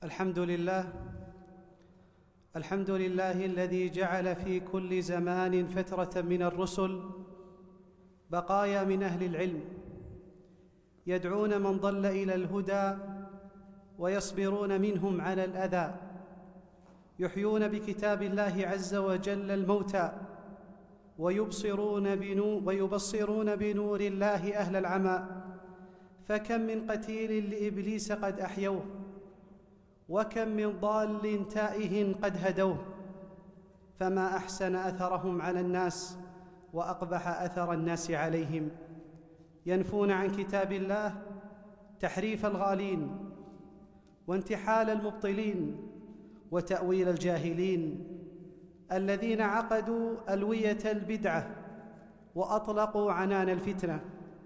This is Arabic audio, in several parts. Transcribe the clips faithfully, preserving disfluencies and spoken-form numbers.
الحمد لله الحمد لله الذي جعل في كل زمان فترة من الرسل بقايا من أهل العلم يدعون من ضل إلى الهدى ويصبرون منهم على الأذى، يحيون بكتاب الله عز وجل الموتى ويبصرون بنور, ويبصرون بنور الله أهل العمى. فكم من قتيل لإبليس قد أحيوه، وكم من ضال تائه قد هدوه، فما أحسن أثرهم على الناس وأقبح أثر الناس عليهم. ينفون عن كتاب الله تحريف الغالين وانتحال المبطلين وتأويل الجاهلين الذين عقدوا ألوية البدعة وأطلقوا عنان الفتنة.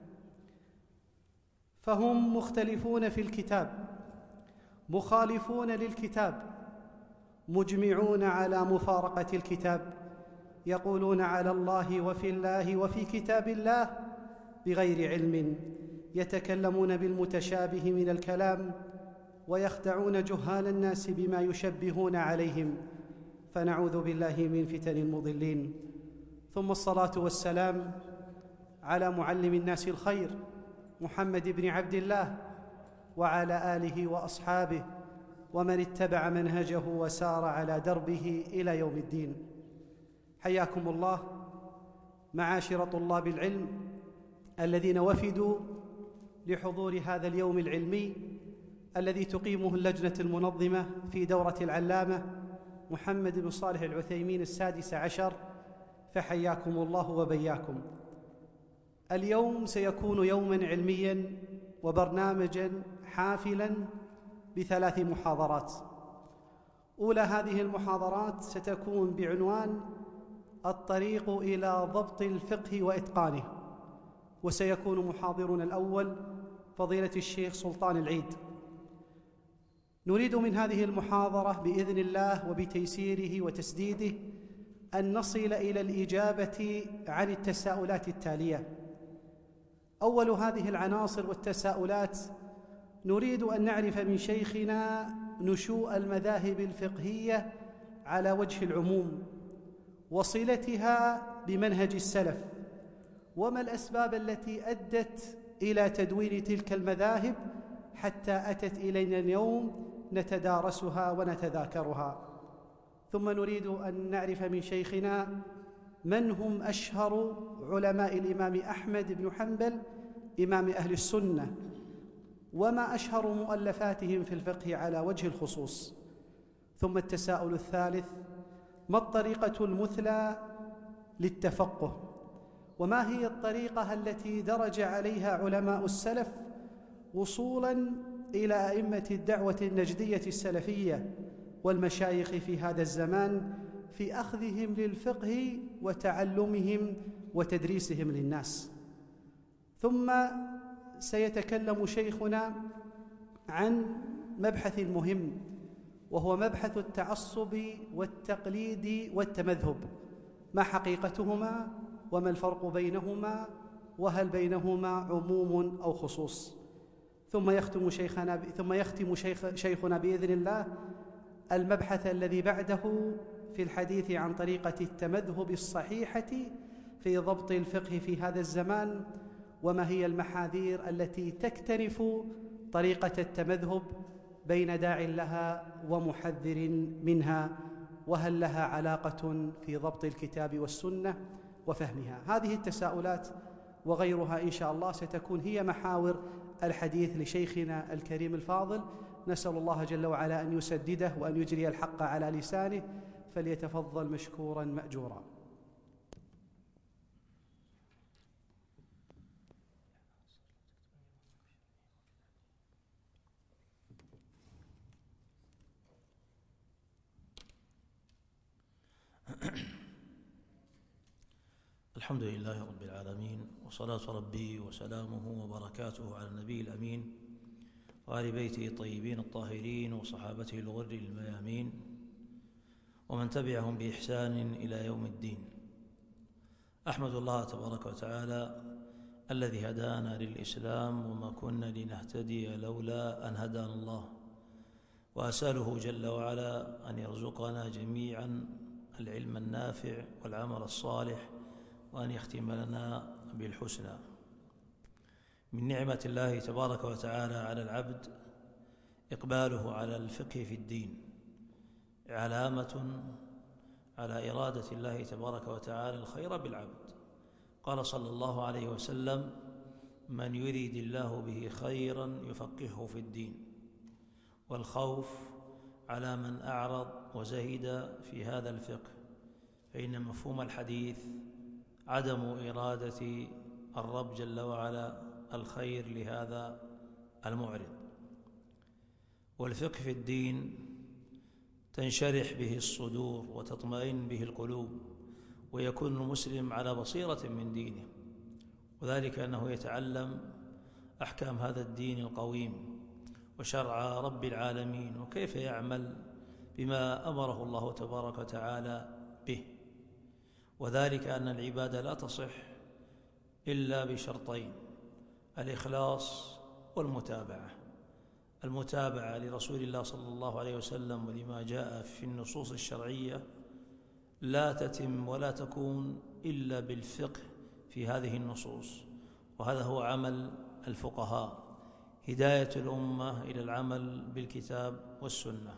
فهم مختلفون في الكتاب، مخالفون للكتاب، مجمعون على مفارقة الكتاب، يقولون على الله وفي الله وفي كتاب الله بغير علم، يتكلمون بالمتشابه من الكلام ويخدعون جهال الناس بما يشبهون عليهم، فنعوذ بالله من فتن المضلين. ثم الصلاة والسلام على معلم الناس الخير محمد بن عبد الله وعلى آله وأصحابه ومن اتبع منهجه وسار على دربه إلى يوم الدين. حياكم الله معاشر طلاب العلم الذين وفدوا لحضور هذا اليوم العلمي الذي تقيمه اللجنة المنظمة في دورة العلامة محمد بن صالح العثيمين السادس عشر، فحياكم الله وبياكم. اليوم سيكون يوماً علمياً وبرنامجاً حافلاً بثلاث محاضرات. أولى هذه المحاضرات ستكون بعنوان الطريق إلى ضبط الفقه وإتقانه، وسيكون محاضرنا الأول فضيلة الشيخ سلطان العيد. نريد من هذه المحاضرة بإذن الله وبتيسيره وتسديده أن نصل إلى الإجابة عن التساؤلات التالية. أول هذه العناصر والتساؤلات، نريد أن نعرف من شيخنا نشوء المذاهب الفقهية على وجه العموم وصلتها بمنهج السلف، وما الأسباب التي أدت إلى تدوين تلك المذاهب حتى أتت إلينا اليوم نتدارسها ونتذاكرها. ثم نريد أن نعرف من شيخنا من هم أشهر علماء الإمام أحمد بن حنبل إمام أهل السنة، وما أشهر مؤلفاتهم في الفقه على وجه الخصوص. ثم التساؤل الثالث، ما الطريقة المثلى للتفقه، وما هي الطريقة التي درج عليها علماء السلف وصولاً إلى أئمة الدعوة النجدية السلفية والمشايخ في هذا الزمان في أخذهم للفقه وتعلمهم وتدريسهم للناس. ثم سيتكلم شيخنا عن مبحث مهم، وهو مبحث التعصب والتقليد والتمذهب، ما حقيقتهما وما الفرق بينهما وهل بينهما عموم أو خصوص. ثم يختم شيخنا ثم يختم شيخ شيخنا بإذن الله المبحث الذي بعده في الحديث عن طريقة التمذهب الصحيحة في ضبط الفقه في هذا الزمان، وما هي المحاذير التي تكتنف طريقة التمذهب بين داع لها ومحذر منها، وهل لها علاقة في ضبط الكتاب والسنة وفهمها. هذه التساؤلات وغيرها إن شاء الله ستكون هي محاور الحديث لشيخنا الكريم الفاضل. نسأل الله جل وعلا أن يسدده وأن يجري الحق على لسانه، فليتفضل مشكورا مأجورا. الحمد لله رب العالمين، وصلاة ربي وسلامه وبركاته على النبي الأمين وآل بيته الطيبين الطاهرين وصحابته الغر الميامين ومن تبعهم بإحسان إلى يوم الدين. أحمد الله تبارك وتعالى الذي هدانا للإسلام وما كنا لنهتدي لولا أن هدانا الله، وأسأله جل وعلا أن يرزقنا جميعا العلم النافع والعمل الصالح، وأن يختم لنا بالحسنى. من نعمة الله تبارك وتعالى على العبد إقباله على الفقه في الدين، علامة على إرادة الله تبارك وتعالى الخير بالعبد. قال صلى الله عليه وسلم: من يريد الله به خيرا يفقهه في الدين. والخوف على من أعرض وزهد في هذا الفقه، فإن مفهوم الحديث عدم إرادة الرب جل وعلا الخير لهذا المعرض. والفقه في الدين تنشرح به الصدور وتطمئن به القلوب، ويكون المسلم على بصيرة من دينه، وذلك أنه يتعلم أحكام هذا الدين القويم وشرع رب العالمين، وكيف يعمل بما أمره الله تبارك وتعالى به. وذلك أن العبادة لا تصح إلا بشرطين: الإخلاص والمتابعة. المتابعة لرسول الله صلى الله عليه وسلم ولما جاء في النصوص الشرعية لا تتم ولا تكون إلا بالفقه في هذه النصوص، وهذا هو عمل الفقهاء، هداية الأمة إلى العمل بالكتاب والسنة.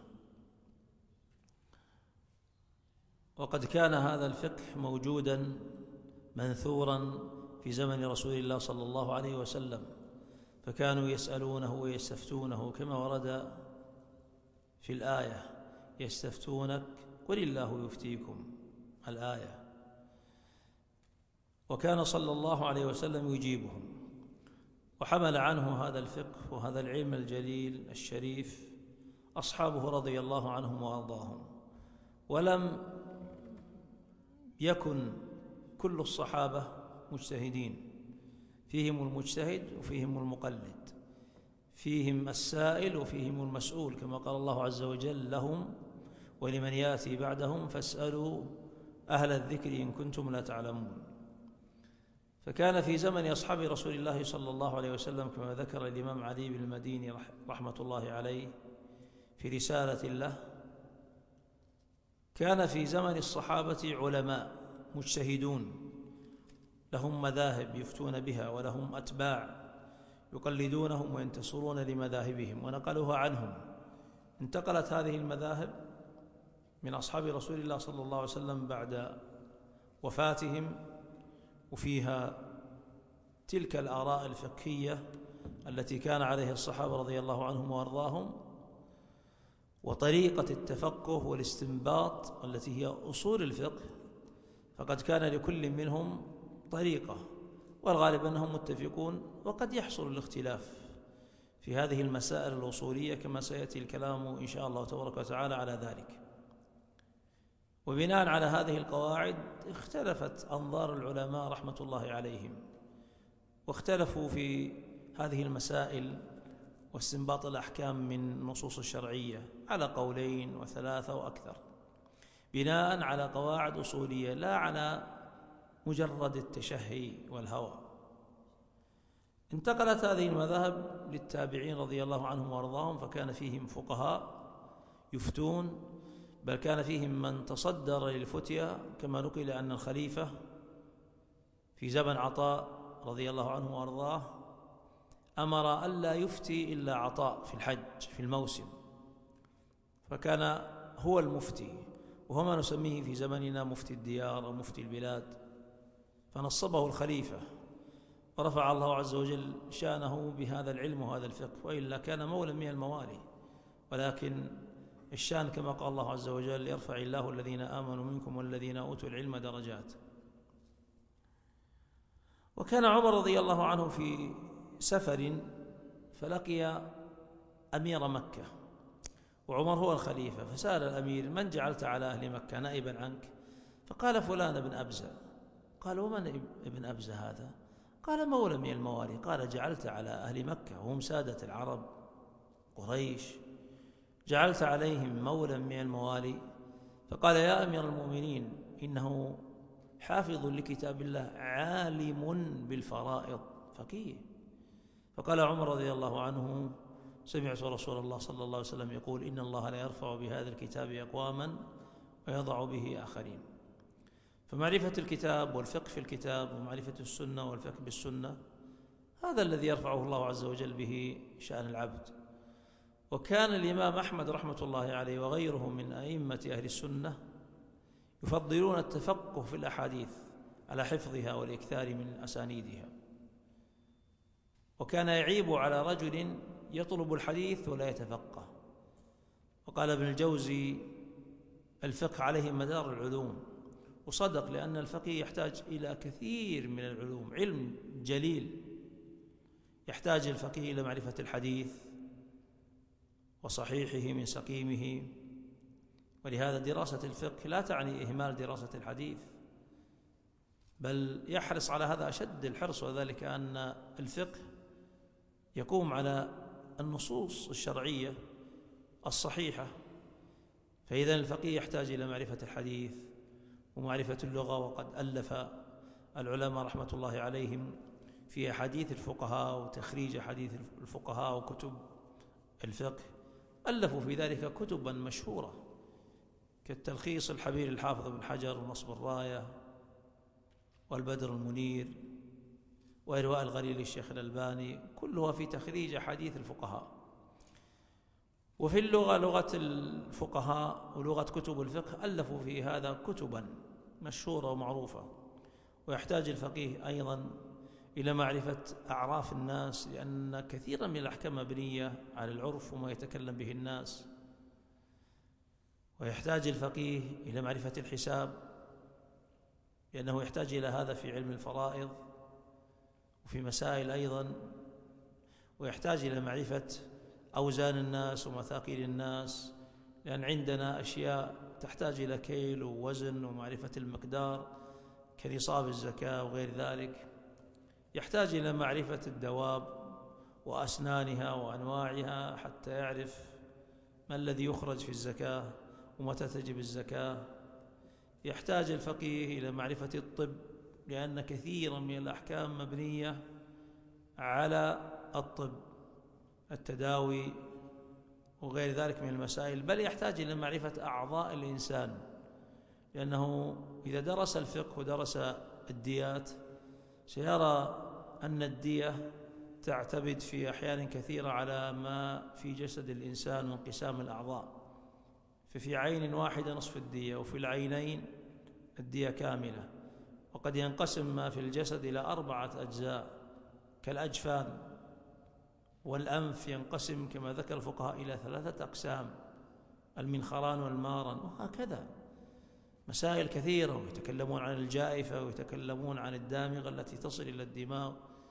وقد كان هذا الفقه موجودا منثورا في زمن رسول الله صلى الله عليه وسلم، فكانوا يسألونه ويستفتونه كما ورد في الآية: يستفتونك قل الله يفتيكم، الآية. وكان صلى الله عليه وسلم يجيبهم، وحمل عنه هذا الفقه وهذا العلم الجليل الشريف أصحابه رضي الله عنهم وأرضاهم. ولم يكن كل الصحابة مجتهدين، فيهم المجتهد وفيهم المقلد، فيهم السائل وفيهم المسؤول، كما قال الله عز وجل: لهم ولمن يأتي بعدهم فاسألوا أهل الذكر إن كنتم لا تعلمون. فكان في زمن أصحاب رسول الله صلى الله عليه وسلم كما ذكر الإمام علي بن المديني رحمة الله عليه في رسالة له، كان في زمن الصحابة علماء مجتهدون لهم مذاهب يفتون بها، ولهم أتباع يقلدونهم وينتصرون لمذاهبهم ونقلوها عنهم. انتقلت هذه المذاهب من أصحاب رسول الله صلى الله عليه وسلم بعد وفاتهم، وفيها تلك الآراء الفقهية التي كان عليها الصحابة رضي الله عنهم وأرضاهم، وطريقة التفقه والاستنباط التي هي أصول الفقه. فقد كان لكل منهم طريقة، والغالب أنهم متفقون، وقد يحصل الاختلاف في هذه المسائل الأصولية كما سيأتي الكلام إن شاء الله تبارك وتعالى على ذلك. وبناء على هذه القواعد اختلفت أنظار العلماء رحمة الله عليهم، واختلفوا في هذه المسائل واستنباط الأحكام من النصوص الشرعية على قولين وثلاثة وأكثر، بناء على قواعد أصولية لا على مجرد التشهي والهوى. انتقلت هذه المذاهب للتابعين رضي الله عنهم وارضاهم، فكان فيهم فقهاء يفتون، بل كان فيهم من تصدر للفتيا، كما نقل أن الخليفة في زمن عطاء رضي الله عنه وارضاه أمر ألا يفتي إلا عطاء في الحج في الموسم، فكان هو المفتي، وهو ما نسميه في زمننا مفتي الديار أو مفتي البلاد. فنصبه الخليفة ورفع الله عز وجل شأنه بهذا العلم وهذا الفقه، وإلا كان مولا من الموالي. ولكن الشأن كما قال الله عز وجل: يرفع الله الذين آمنوا منكم والذين أوتوا العلم درجات. وكان عمر رضي الله عنه في سفر فلقي أمير مكة، وعمر هو الخليفة، فسأل الأمير: من جعلت على أهل مكة نائبا عنك؟ فقال: فلان بن أبزة. قال: ومن ابن أبزة هذا؟ قال: مولى من الموالي. قال: جعلت على أهل مكة وهم سادة العرب قريش، جعلت عليهم مولا من الموالي؟ فقال: يا أمير المؤمنين، إنه حافظ لكتاب الله عالم بالفرائض فقيه. فقال عمر رضي الله عنه: سمعت رسول الله صلى الله عليه وسلم يقول إن الله لا يرفع بهذا الكتاب أقواما ويضع به آخرين. فمعرفة الكتاب والفقه في الكتاب ومعرفة السنة والفقه بالسنة هذا الذي يرفعه الله عز وجل به شأن العبد. وكان الإمام أحمد رحمة الله عليه وغيره من أئمة أهل السنة يفضلون التفقه في الأحاديث على حفظها والإكثار من أسانيدها. وكان يعيب على رجل يطلب الحديث ولا يتفقه. وقال ابن الجوزي الفقه عليه مدار العلوم، وصدق، لأن الفقيه يحتاج إلى كثير من العلوم، علم جليل. يحتاج الفقيه إلى معرفة الحديث وصحيحه من سقيمه، ولهذا دراسة الفقه لا تعني إهمال دراسة الحديث، بل يحرص على هذا أشد الحرص، وذلك أن الفقه يقوم على النصوص الشرعية الصحيحة. فإذا الفقيه يحتاج إلى معرفة الحديث ومعرفة اللغة. وقد ألف العلماء رحمة الله عليهم في أحاديث الفقهاء وتخريج حديث الفقهاء وكتب الفقه، ألفوا في ذلك كتبا مشهورة كالتلخيص الحبير الحافظ بن حجر ونصب الراية والبدر المنير وإرواء الغليل الشيخ الألباني، كلها في تخريج أحاديث الفقهاء. وفي اللغة لغة الفقهاء ولغة كتب الفقه ألفوا في هذا كتبا مشهورة ومعروفة. ويحتاج الفقيه أيضا إلى معرفة أعراف الناس، لأن كثيرا من الأحكام مبنية على العرف وما يتكلم به الناس. ويحتاج الفقيه إلى معرفة الحساب، لأنه يحتاج إلى هذا في علم الفرائض وفي مسائل أيضا. ويحتاج إلى معرفة أوزان الناس ومثاقيل الناس، لأن عندنا أشياء تحتاج إلى كيل ووزن ومعرفة المقدار كنصاب الزكاة وغير ذلك. يحتاج إلى معرفة الدواب وأسنانها وأنواعها حتى يعرف ما الذي يخرج في الزكاة ومتى تجب الزكاة. يحتاج الفقيه إلى معرفة الطب، لأن كثيرا من الأحكام مبنية على الطب، التداوي وغير ذلك من المسائل. بل يحتاج إلى معرفة أعضاء الإنسان، لأنه إذا درس الفقه ودرس الديات سيرى أن الدية تعتمد في أحيان كثيرة على ما في جسد الإنسان وانقسام الأعضاء. ففي عين واحدة نصف الدية، وفي العينين الدية كاملة. وقد ينقسم ما في الجسد إلى أربعة أجزاء كالأجفان، والأنف ينقسم كما ذكر الفقهاء إلى ثلاثة أقسام، المنخران والمارن، وهكذا مسائل كثيرة. ويتكلمون عن الجائفة ويتكلمون عن الدامغة التي تصل إلى الدماغ.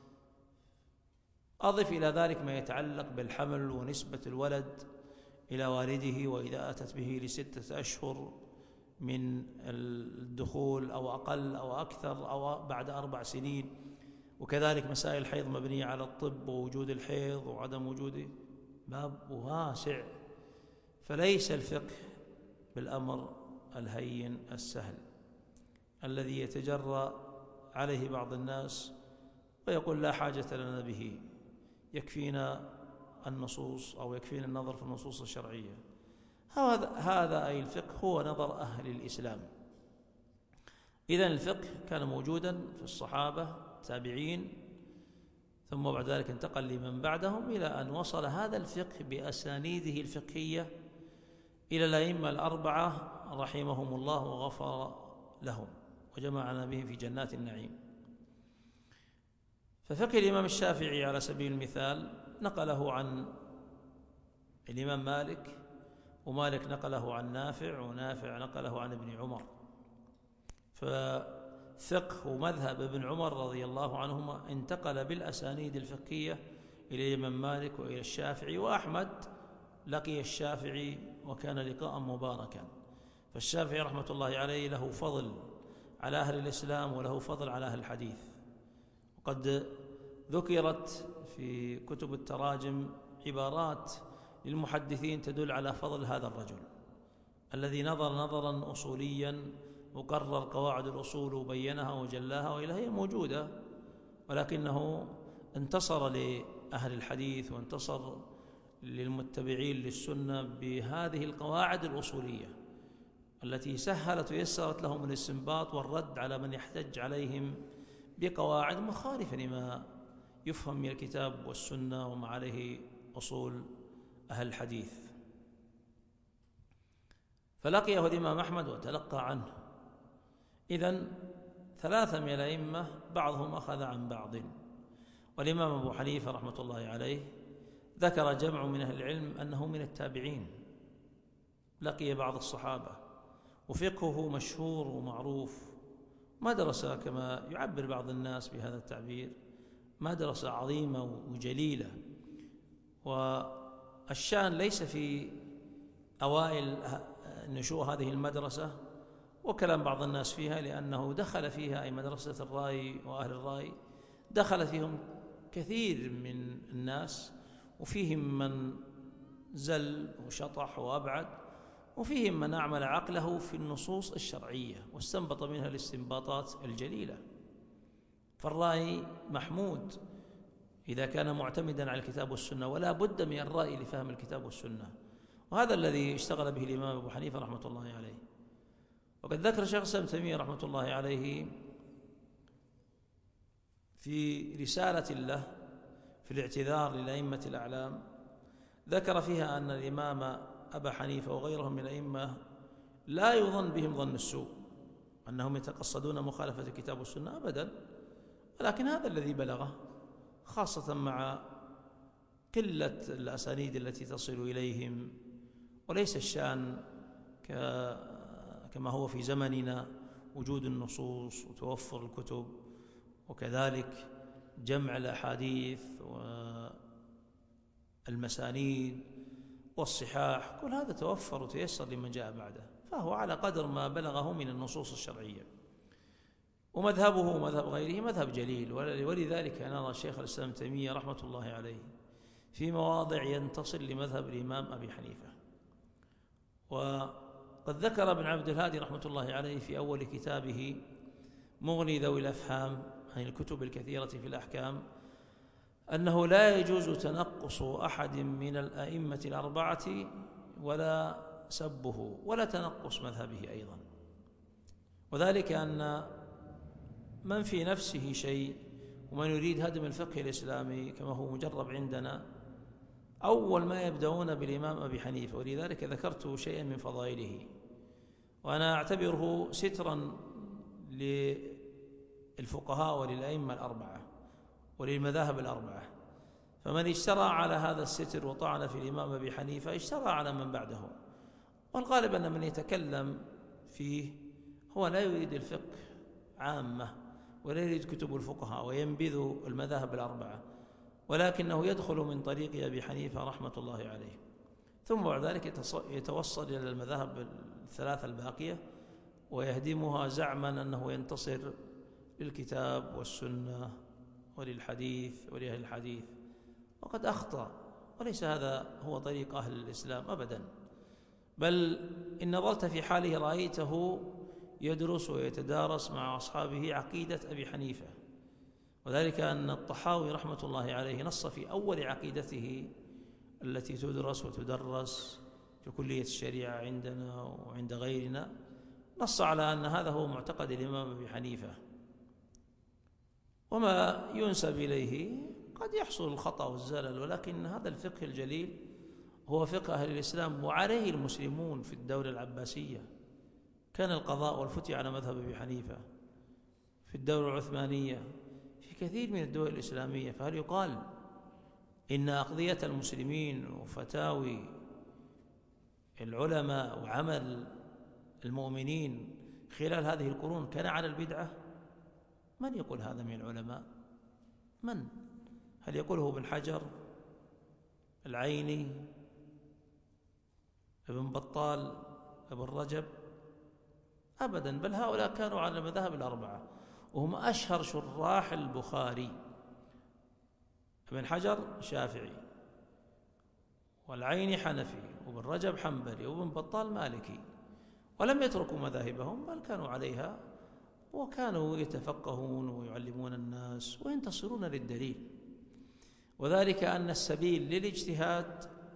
أضف إلى ذلك ما يتعلق بالحمل ونسبة الولد إلى والده، وإذا أتت به لستة أشهر من الدخول أو أقل أو أكثر أو بعد أربع سنين. وكذلك مسائل الحيض مبنية على الطب ووجود الحيض وعدم وجوده، باب واسع. فليس الفقه بالأمر الهين السهل الذي يتجرأ عليه بعض الناس ويقول لا حاجة لنا به، يكفينا النصوص أو يكفينا النظر في النصوص الشرعية. هذا هذا أي الفقه هو نظر أهل الإسلام. إذن الفقه كان موجودا في الصحابة التابعين، ثم بعد ذلك انتقل لمن بعدهم إلى أن وصل هذا الفقه بأسانيده الفقهية إلى الأئمة الأربعة رحمهم الله وغفر لهم وجمعنا بهم في جنات النعيم. ففقه الإمام الشافعي على سبيل المثال نقله عن الإمام مالك، ومالك نقله عن نافع، ونافع نقله عن ابن عمر. ففقه ومذهب ابن عمر رضي الله عنهما انتقل بالأسانيد الفقهية إلى الإمام مالك وإلى الشافعي، وأحمد لقي الشافعي وكان لقاء مباركا. فالشافعي رحمة الله عليه له فضل على أهل الإسلام وله فضل على أهل الحديث. وقد ذكرت في كتب التراجم عبارات للمحدثين تدل على فضل هذا الرجل الذي نظر نظرا أصوليا وقرر قواعد الأصول وبينها وجلاها، وإلى هي موجودة، ولكنه انتصر لأهل الحديث وانتصر للمتبعين للسنة بهذه القواعد الأصولية التي سهلت ويسرت لهم الاستنباط والرد على من يحتج عليهم بقواعد مخالفة لما يفهم من الكتاب والسنة وما عليه أصول أهل الحديث. فلقيه الإمام أحمد وتلقى عنه. إذن ثلاثة من الأئمة بعضهم أخذ عن بعض. والإمام أبو حنيفة رحمة الله عليه ذكر جمع من أهل العلم أنه من التابعين، لقي بعض الصحابة، وفقهه مشهور ومعروف، مدرسة كما يعبر بعض الناس بهذا التعبير، مدرسة عظيمة وجليلة. والشأن ليس في أوائل نشوء هذه المدرسة وكلام بعض الناس فيها، لأنه دخل فيها أي مدرسة الرأي وأهل الرأي دخل فيهم كثير من الناس، وفيهم من زل وشطح وأبعد، وفيهم من أعمل عقله في النصوص الشرعية واستنبط منها الاستنباطات الجليلة. فالرأي محمود إذا كان معتمدا على الكتاب والسنة، ولا بد من الرأي لفهم الكتاب والسنة، وهذا الذي اشتغل به الإمام أبو حنيفة رحمة الله عليه. وقد ذكر شيخ الإسلام ابن تيمية رحمة الله عليه في رسالة له في الاعتذار للأئمة الأعلام، ذكر فيها أن الإمام أبا حنيفة وغيرهم من الأئمة لا يظن بهم ظن السوء أنهم يتقصدون مخالفة الكتاب والسنة أبدا، ولكن هذا الذي بلغه، خاصة مع قلة الأسانيد التي تصل إليهم، وليس الشأن كما هو في زمننا وجود النصوص وتوفر الكتب، وكذلك جمع الأحاديث والمسانيد والصحاح، كل هذا توفر وتيسر لمن جاء بعده، فهو على قدر ما بلغه من النصوص الشرعية. ومذهبه ومذهب غيره مذهب جليل، ولذلك نرى الشيخ الإسلام ابن تيمية رحمة الله عليه في مواضع ينتصر لمذهب الإمام أبي حنيفة. وقد ذكر ابن عبد الهادي رحمة الله عليه في أول كتابه مغني ذوي الأفهام عن الكتب الكثيرة في الأحكام أنه لا يجوز تنقص أحد من الأئمة الأربعة ولا سبه ولا تنقص مذهبه أيضا، وذلك أن من في نفسه شيء ومن يريد هدم الفقه الإسلامي كما هو مجرب عندنا أول ما يبدأون بالإمام أبي حنيفة، ولذلك ذكرت شيئا من فضائله، وأنا أعتبره سترا للفقهاء وللأئمة الأربعة وللمذاهب الأربعة. فمن اشترى على هذا الستر وطعن في الإمام أبي حنيفة اشترى على من بعده. والغالب أن من يتكلم فيه هو لا يريد الفقه عامة ولا يريد كتب الفقهاء وينبذ المذاهب الأربعة، ولكنه يدخل من طريق أبي حنيفة رحمة الله عليه، ثم بعد ذلك يتوصل إلى المذاهب الثلاثة الباقية ويهدمها زعما أنه ينتصر للكتاب والسنة وللحديث ولأهل الحديث، وقد أخطأ، وليس هذا هو طريق أهل الإسلام أبدا. بل إن نظرت في حاله رأيته يدرس ويتدارس مع أصحابه عقيدة أبي حنيفة، وذلك أن الطحاوي رحمة الله عليه نص في أول عقيدته التي تدرس وتدرس في كلية الشريعة عندنا وعند غيرنا، نص على أن هذا هو معتقد الإمام أبي حنيفة. وما ينسب إليه قد يحصل الخطأ والزلل، ولكن هذا الفقه الجليل هو فقه أهل الإسلام، وعليه المسلمون في الدولة العباسية كان القضاء والفتي على مذهب أبي حنيفة، في الدولة العثمانية، في كثير من الدول الإسلامية. فهل يقال إن أقضية المسلمين وفتاوي العلماء وعمل المؤمنين خلال هذه القرون كان على البدعة؟ من يقول هذا من العلماء؟ من؟ هل يقوله ابن حجر، العيني، ابن بطال، ابن رجب؟ أبدا، بل هؤلاء كانوا على المذاهب الأربعة وهم أشهر شراح البخاري. ابن حجر شافعي، والعيني حنفي، وابن رجب حنبلي، وابن بطال مالكي، ولم يتركوا مذاهبهم بل كانوا عليها، وكانوا يتفقهون ويعلمون الناس وينتصرون للدليل. وذلك أن السبيل للاجتهاد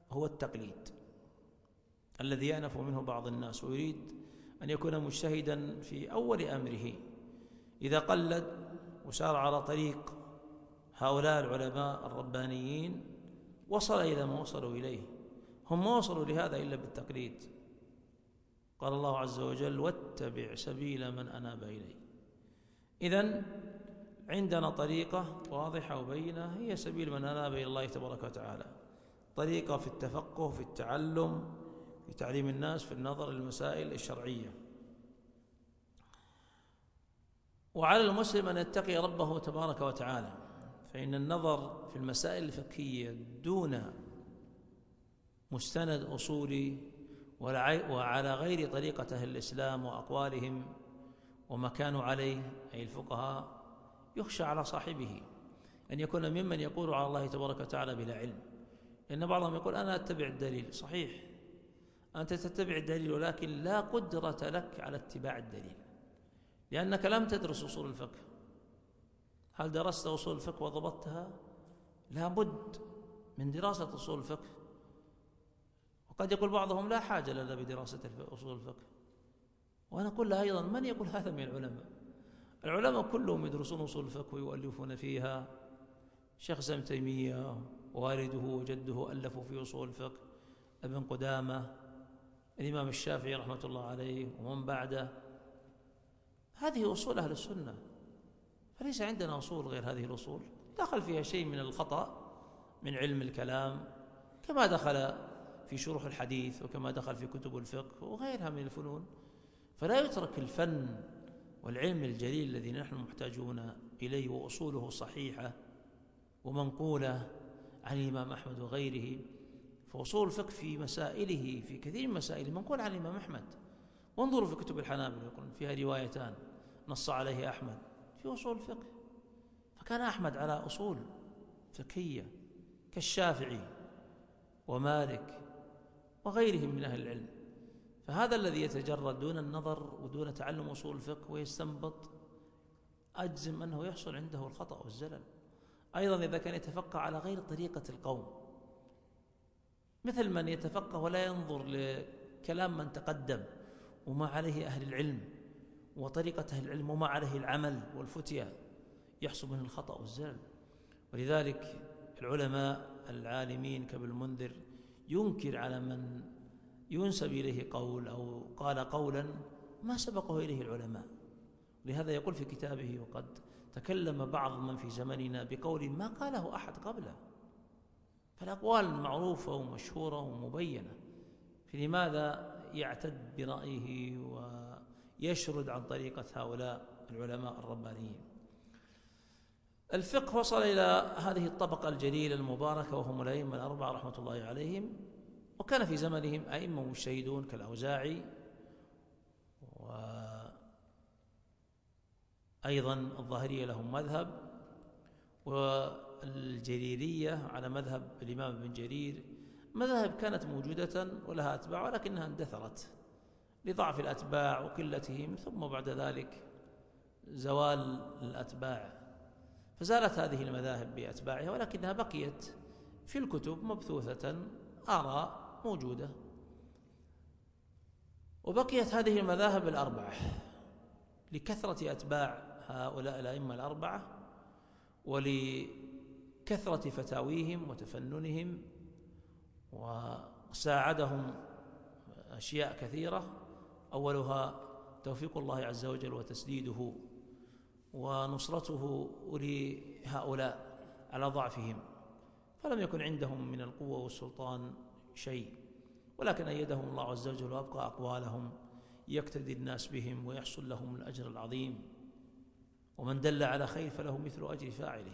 هو التقليد الذي يأنف منه بعض الناس ويريد أن يكون مجتهدا في أول أمره. إذا قلد وسار على طريق هؤلاء العلماء الربانيين وصل إلى ما وصلوا إليه. هم ما وصلوا لهذا إلا بالتقليد. قال الله عز وجل: واتبع سبيل من أناب إلي. إذن عندنا طريقة واضحة وبينة هي سبيل من أناب إلى الله تبارك وتعالى، طريقة في التفقه، في التعلم، في تعليم الناس، في النظر للمسائل الشرعية. وعلى المسلم أن يتقي ربه تبارك وتعالى، فإن النظر في المسائل الفقهية دون مستند أصولي وعلى غير طريقة أهل الإسلام وأقوالهم وما كانوا عليه أي الفقهاء يخشى على صاحبه أن يكون ممن يقول على الله تبارك وتعالى بلا علم. لأن بعضهم يقول: أنا أتبع الدليل. صحيح، أنت تتبع الدليل، ولكن لا قدرة لك على اتباع الدليل، لأنك لم تدرس أصول الفقه. هل درست أصول الفقه وضبطتها؟ لا بد من دراسة أصول الفقه. وقد يقول بعضهم: لا حاجة لنا بدراسة أصول الفقه. وأنا أقول له أيضا: من يقول هذا من العلماء؟ العلماء كلهم يدرسون أصول الفقه ويؤلفون فيها. شيخ ابن تيمية والده وجده ألفوا في أصول الفقه، ابن قدامة، الإمام الشافعي رحمة الله عليه ومن بعده. هذه أصول أهل السنة، فليس عندنا أصول غير هذه الأصول. دخل فيها شيء من الخطأ من علم الكلام، كما دخل في شروح الحديث وكما دخل في كتب الفقه وغيرها من الفنون. فلا يترك الفن والعلم الجليل الذي نحن محتاجون إليه وأصوله صحيحة ومنقولة عن الإمام أحمد وغيره. فأصول الفقه في مسائله، في كثير من مسائله، منقول عن الإمام أحمد. وانظروا في كتب الحنابلة يقولون فيها روايتان نص عليه أحمد في أصول الفقه. فكان أحمد على أصول فقهية كالشافعي ومالك وغيرهم من أهل العلم. فهذا الذي يتجرد دون النظر ودون تعلم أصول الفقه ويستنبط، أجزم أنه يحصل عنده الخطأ والزلل. أيضا إذا كان يتفقه على غير طريقة القوم، مثل من يتفقه ولا ينظر لكلام من تقدم وما عليه أهل العلم وطريقة أهل العلم وما عليه العمل والفتية، يحصل منه الخطأ والزلل. ولذلك العلماء العالمين كابن المنذر ينكر على من ينسب إليه قول أو قال قولا ما سبقه إليه العلماء. لهذا يقول في كتابه: وقد تكلم بعض من في زمننا بقول ما قاله أحد قبله. فالأقوال معروفة ومشهورة ومبينة، فلماذا يعتد برأيه ويشرد عن طريقة هؤلاء العلماء الربانيين؟ الفقه وصل إلى هذه الطبقة الجليلة المباركة وهم الأئمة الأربعة رحمة الله عليهم. وكان في زمنهم أئمة مجتهدون كالأوزاعي، وأيضا الظاهرية لهم مذهب، والجريرية على مذهب الإمام ابن جرير. مذاهب كانت موجودة ولها أتباع، ولكنها اندثرت لضعف الأتباع وقلتهم، ثم بعد ذلك زوال الأتباع، فزالت هذه المذاهب بأتباعها، ولكنها بقيت في الكتب مبثوثة، آراء موجودة. وبقيت هذه المذاهب الأربعة لكثرة أتباع هؤلاء الأئمة الأربعة ولكثرة فتاويهم وتفننهم، وساعدهم أشياء كثيرة، أولها توفيق الله عز وجل وتسديده ونصرته لهؤلاء على ضعفهم، فلم يكن عندهم من القوة والسلطان شيء، ولكن أيدهم الله عز وجل وأبقى أقوالهم يقتدي الناس بهم ويحصل لهم الأجر العظيم. ومن دل على خير فله مثل أجر فاعله.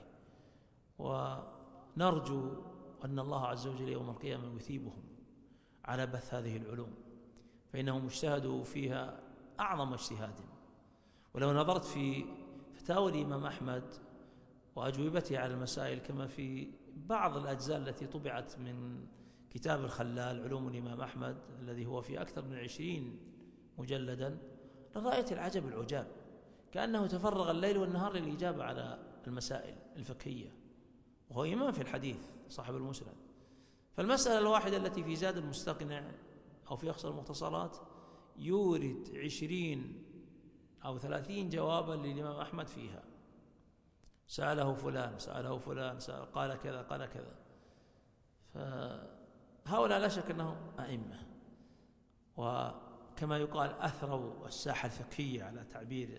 ونرجو أن الله عز وجل يوم القيامة يثيبهم على بث هذه العلوم، فإنهم اجتهدوا فيها أعظم اجتهاد. ولو نظرت في فتاوى الإمام أحمد وأجوبته على المسائل كما في بعض الأجزاء التي طبعت من كتاب الخلال علوم الإمام أحمد الذي هو في أكثر من عشرين مجلدا، لرأيت العجب العجاب، كأنه تفرغ الليل والنهار للإجابة على المسائل الفقهية، وهو إمام في الحديث صاحب المسند. فالمسألة الواحدة التي في زاد المستقنع أو في أخصر المختصرات يورد عشرين أو ثلاثين جوابا للإمام أحمد فيها، سأله فلان سأله فلان سأل قال كذا قال كذا. فهؤلاء لا شك أنهم أئمة، وكما يقال أثروا الساحة الفقهية على تعبير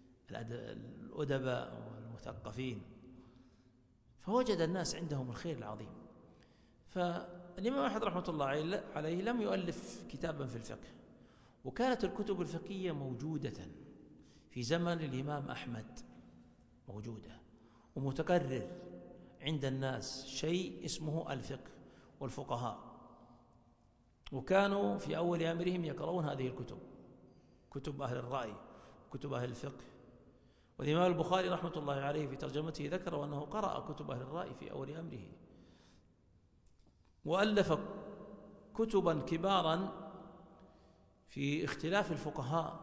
الأدباء والمثقفين، فوجد الناس عندهم الخير العظيم. فالإمام أحمد رحمة الله عليه لم يؤلف كتابا في الفقه، وكانت الكتب الفقهية موجودة في زمن الإمام أحمد، موجودة ومتكرر عند الناس شيء اسمه الفقه والفقهاء، وكانوا في أول أمرهم يقرؤون هذه الكتب، كتب أهل الرأي وكتب أهل الفقه. والإمام البخاري رحمة الله عليه في ترجمته ذكر أنه قرأ كتب أهل الرأي في أول أمره، وألف كتبا كبارا في اختلاف الفقهاء،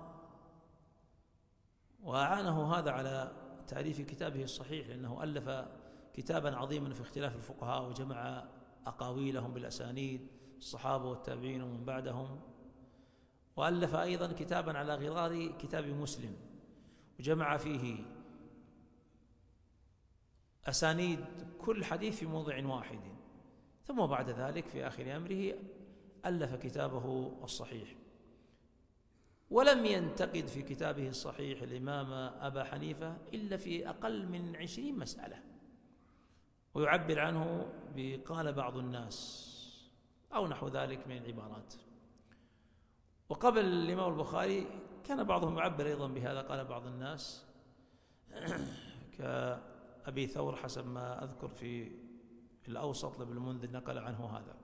وأعانه هذا على تأليف كتابه الصحيح، لأنه ألف كتابا عظيما في اختلاف الفقهاء وجمع أقاويلهم بالأسانيد، الصحابة والتابعين ومن بعدهم. وألف أيضا كتابا على غرار كتاب مسلم، وجمع فيه أسانيد كل حديث في موضع واحد. ثم بعد ذلك في آخر أمره ألف كتابه الصحيح، ولم ينتقد في كتابه الصحيح الإمام أبا حنيفة إلا في أقل من عشرين مسألة، ويعبر عنه بقال بعض الناس أو نحو ذلك من العبارات. وقبل الإمام البخاري كان بعضهم يعبر أيضا بهذا، قال بعض الناس كأبي ثور حسب ما أذكر في الأوسط لابن المنذر نقل عنه هذا.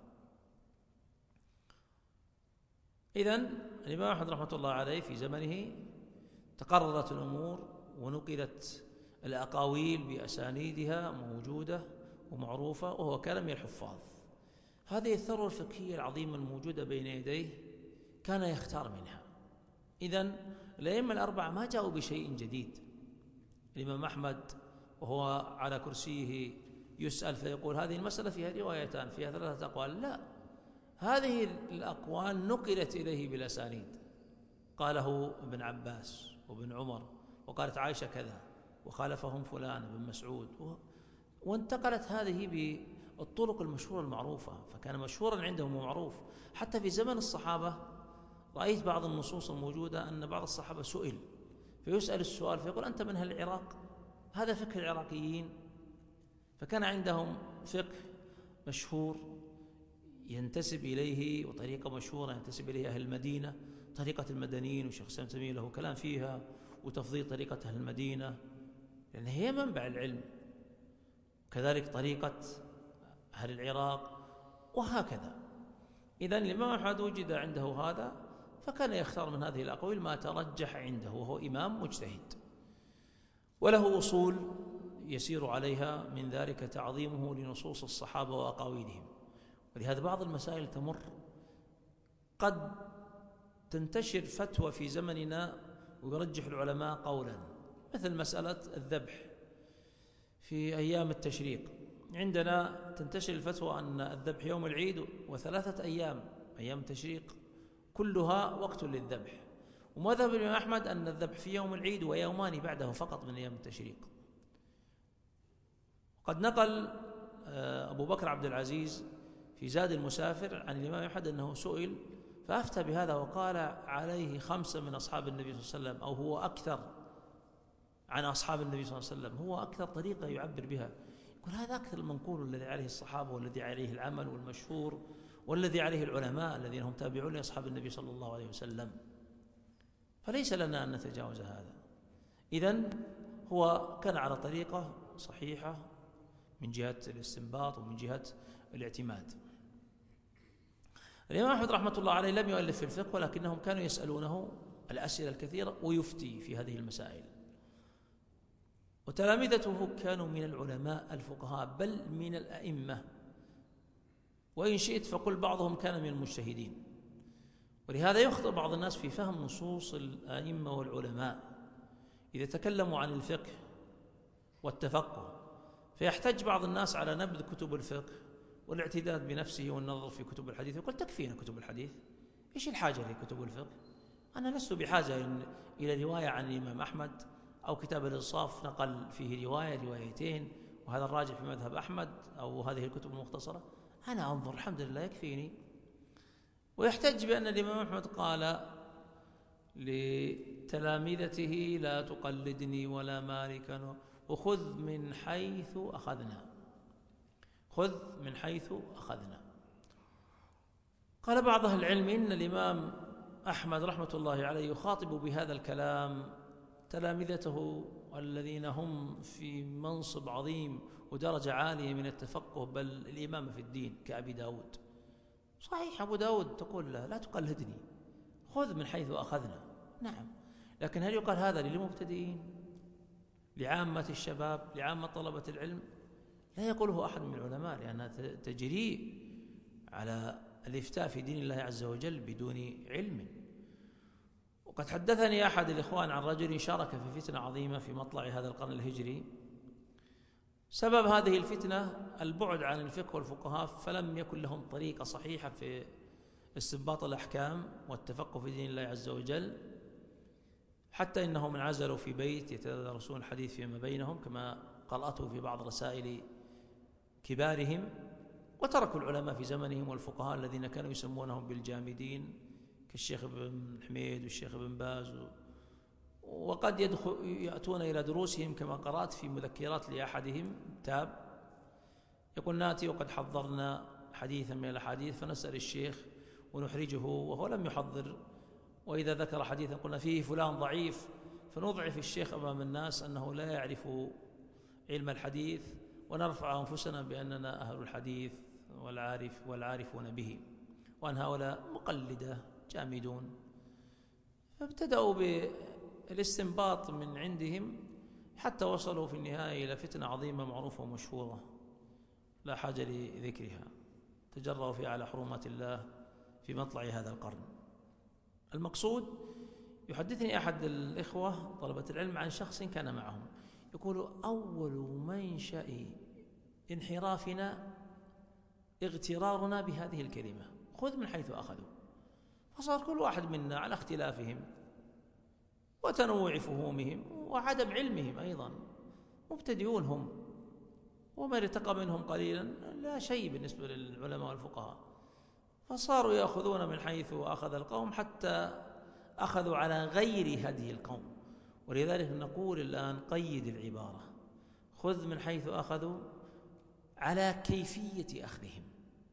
إذن الإمام أحمد رحمة الله عليه في زمنه تقررت الأمور ونقلت الأقاويل بأسانيدها موجودة ومعروفة، وهو كان من الحفاظ. هذه الثروة الفقهية العظيمة الموجودة بين يديه كان يختار منها. إذن الأئمة الأربعة ما جاءوا بشيء جديد. الإمام أحمد وهو على كرسيه يسأل فيقول هذه المسألة فيها روايتان فيها ثلاثة أقوال، لا، هذه الأقوال نقلت إليه بالأسانيد، قاله ابن عباس وابن عمر، وقالت عائشة كذا، وخالفهم فلان بن مسعود، وانتقلت هذه بالطرق المشهورة المعروفة، فكان مشهورا عندهم ومعروف. حتى في زمن الصحابة رأيت بعض النصوص الموجودة أن بعض الصحابة سئل فيسأل السؤال فيقول أنت من أهل العراق، هذا فقه العراقيين. فكان عندهم فقه مشهور ينتسب إليه، وطريقة مشهورة ينتسب إليه أهل المدينة، طريقة المدنيين، وشيخ الإسلام ابن تيمية له كلام فيها، وتفضيل طريقة أهل المدينة لأن هي منبع العلم، كذلك طريقة أهل العراق وهكذا. إذن الإمام أحمد وجد عنده هذا، فكان يختار من هذه الأقوال ما ترجح عنده، وهو إمام مجتهد وله أصول يسير عليها، من ذلك تعظيمه لنصوص الصحابة وأقاويلهم. ولهذا بعض المسائل تمر قد تنتشر فتوى في زمننا ويرجح العلماء قولا، مثل مسألة الذبح في أيام التشريق، عندنا تنتشر الفتوى أن الذبح يوم العيد وثلاثة أيام أيام التشريق كلها وقت للذبح، ومذهب الإمام أحمد أن الذبح في يوم العيد ويومان بعده فقط من أيام التشريق. قد نقل أبو بكر عبد العزيز في زاد المسافر عن الإمام أحمد أنه سئل فأفتى بهذا وقال عليه خمسة من أصحاب النبي صلى الله عليه وسلم، أو هو أكثر عن أصحاب النبي صلى الله عليه وسلم، هو أكثر طريقة يعبر بها. يقول هذا أكثر المنقول الذي عليه الصحابة والذي عليه العمل والمشهور والذي عليه العلماء الذين هم تابعون لأصحاب النبي صلى الله عليه وسلم، فليس لنا أن نتجاوز هذا. إذن هو كان على طريقة صحيحة من جهة الاستنباط ومن جهة الاعتماد. الإمام أحمد رحمة الله عليه لم يؤلف في الفقه، ولكنهم كانوا يسألونه الأسئلة الكثيرة ويفتي في هذه المسائل. وتلامذته كانوا من العلماء الفقهاء بل من الأئمة، وإن شئت فقل بعضهم كان من المجتهدين. ولهذا يخطئ بعض الناس في فهم نصوص الأئمة والعلماء إذا تكلموا عن الفقه والتفقه، فيحتج بعض الناس على نبذ كتب الفقه والاعتداد بنفسه والنظر في كتب الحديث، يقول تكفينا كتب الحديث، إيش الحاجة لكتب الفقه؟ أنا لست بحاجة إلى رواية عن الإمام أحمد أو كتاب الإنصاف نقل فيه رواية روايتين وهذا الراجح في مذهب أحمد أو هذه الكتب المختصرة. أنا أنظر الحمد لله يكفيني. ويحتج بأن الإمام أحمد قال لتلامذته لا تقلدني ولا مالكا وخذ من حيث أخذنا، خذ من حيث أخذنا. قال بعض أهل العلم إن الإمام أحمد رحمة الله عليه يخاطب بهذا الكلام تلامذته الذين هم في منصب عظيم ودرجة عالية من التفقه بل الإمامة في الدين كأبي داود. صحيح أبو داود تقول له لا تقلدني، خذ من حيث أخذنا، نعم، لكن هل يقال هذا للمبتدئين، لعامة الشباب، لعامة طلبة العلم؟ لا يقوله أحد من العلماء، لأنها تجريء على الإفتاء في دين الله عز وجل بدون علم. وقد حدثني أحد الإخوان عن رجل شارك في فتنة عظيمة في مطلع هذا القرن الهجري، سبب هذه الفتنة البعد عن الفقه والفقهاء، فلم يكن لهم طريقة صحيحة في استنباط الأحكام والتفقه في دين الله عز وجل، حتى إنهم انعزلوا في بيت يتدارسون الحديث فيما بينهم كما قرأته في بعض رسائل كبارهم، وتركوا العلماء في زمنهم والفقهاء الذين كانوا يسمونهم بالجامدين كالشيخ ابن حميد والشيخ ابن باز، وقد يدخل يأتون إلى دروسهم كما قرأت في مذكرات لأحدهم تاب يقول ناتي وقد حضرنا حديثا من الأحاديث فنسأل الشيخ ونحرجه وهو لم يحضر، وإذا ذكر حديثا قلنا فيه فلان ضعيف فنضعف الشيخ أمام الناس أنه لا يعرف علم الحديث، ونرفع أنفسنا بأننا أهل الحديث والعارف والعارفون به، وأن هؤلاء مقلدة جامدون. فابتدأوا بالاستنباط من عندهم حتى وصلوا في النهاية إلى فتنة عظيمة معروفة ومشهورة لا حاجة لذكرها، تجرأوا فيها على حرمات الله في مطلع هذا القرن. المقصود يحدثني أحد الإخوة طلبة العلم عن شخص كان معهم يقول أول منشأ انحرافنا اغترارنا بهذه الكلمة خذ من حيث أخذوا، فصار كل واحد منا على اختلافهم وتنوع فهومهم وعدم علمهم أيضا، مبتدئون هم وما ارتقى منهم قليلا لا شيء بالنسبة للعلماء والفقهاء، فصاروا يأخذون من حيث أخذ القوم حتى أخذوا على غير هدي القوم. ولذلك نقول الآن قيد العبارة، خذ من حيث أخذوا على كيفية أخذهم،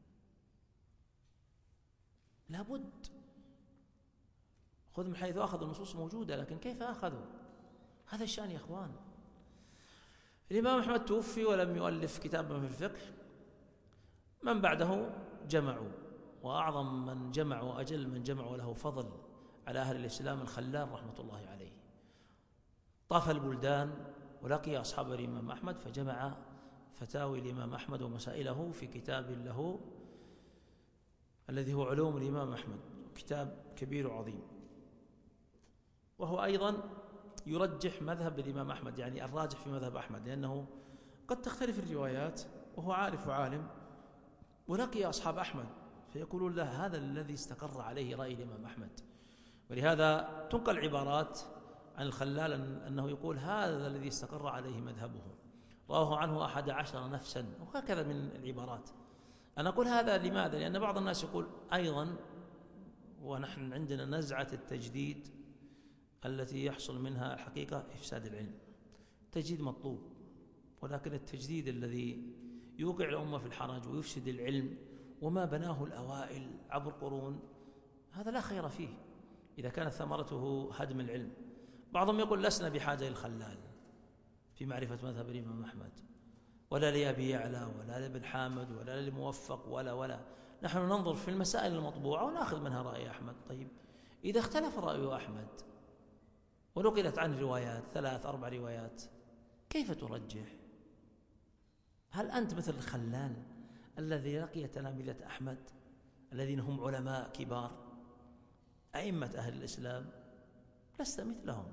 لابد خذ من حيث أخذوا، النصوص موجودة لكن كيف أخذوا؟ هذا الشأن يا إخوان. الإمام أحمد توفي ولم يؤلف كتابا في الفقه، من بعده جمعوا، وأعظم من جمع وأجل من جمع وله فضل على أهل الإسلام الخلال رحمة الله عليه، طاف البلدان ولقي أصحاب الإمام أحمد فجمع فتاوي الإمام أحمد ومسائله في كتاب له الذي هو علوم الإمام أحمد، كتاب كبير وعظيم، وهو أيضا يرجح مذهب الإمام أحمد، يعني الراجح في مذهب أحمد، لأنه قد تختلف الروايات وهو عارف وعالم، ولقي أصحاب أحمد فيقولون له هذا الذي استقر عليه رأي الإمام أحمد. ولهذا تنقل عبارات عن الخلال أنه يقول هذا الذي استقر عليه مذهبه، رواه عنه أحد عشر نفسا، وهكذا من العبارات. أنا أقول هذا لماذا؟ لأن بعض الناس يقول أيضا، ونحن عندنا نزعة التجديد التي يحصل منها الحقيقة إفساد العلم. التجديد مطلوب، ولكن التجديد الذي يوقع الأمة في الحرج ويفسد العلم وما بناه الأوائل عبر القرون هذا لا خير فيه إذا كانت ثمرته هدم العلم. بعضهم يقول لسنا بحاجة للخلال في معرفة مذهب الإمام أحمد، ولا لأبي يعلى ولا لابن حامد ولا لموفق ولا ولا نحن ننظر في المسائل المطبوعة ونأخذ منها رأي أحمد. طيب إذا اختلف رأي أحمد ونقلت عن روايات ثلاث أربع روايات كيف ترجح؟ هل أنت مثل الخلال الذي لقي تلامذة أحمد الذين هم علماء كبار أئمة أهل الإسلام؟ لست مثلهم،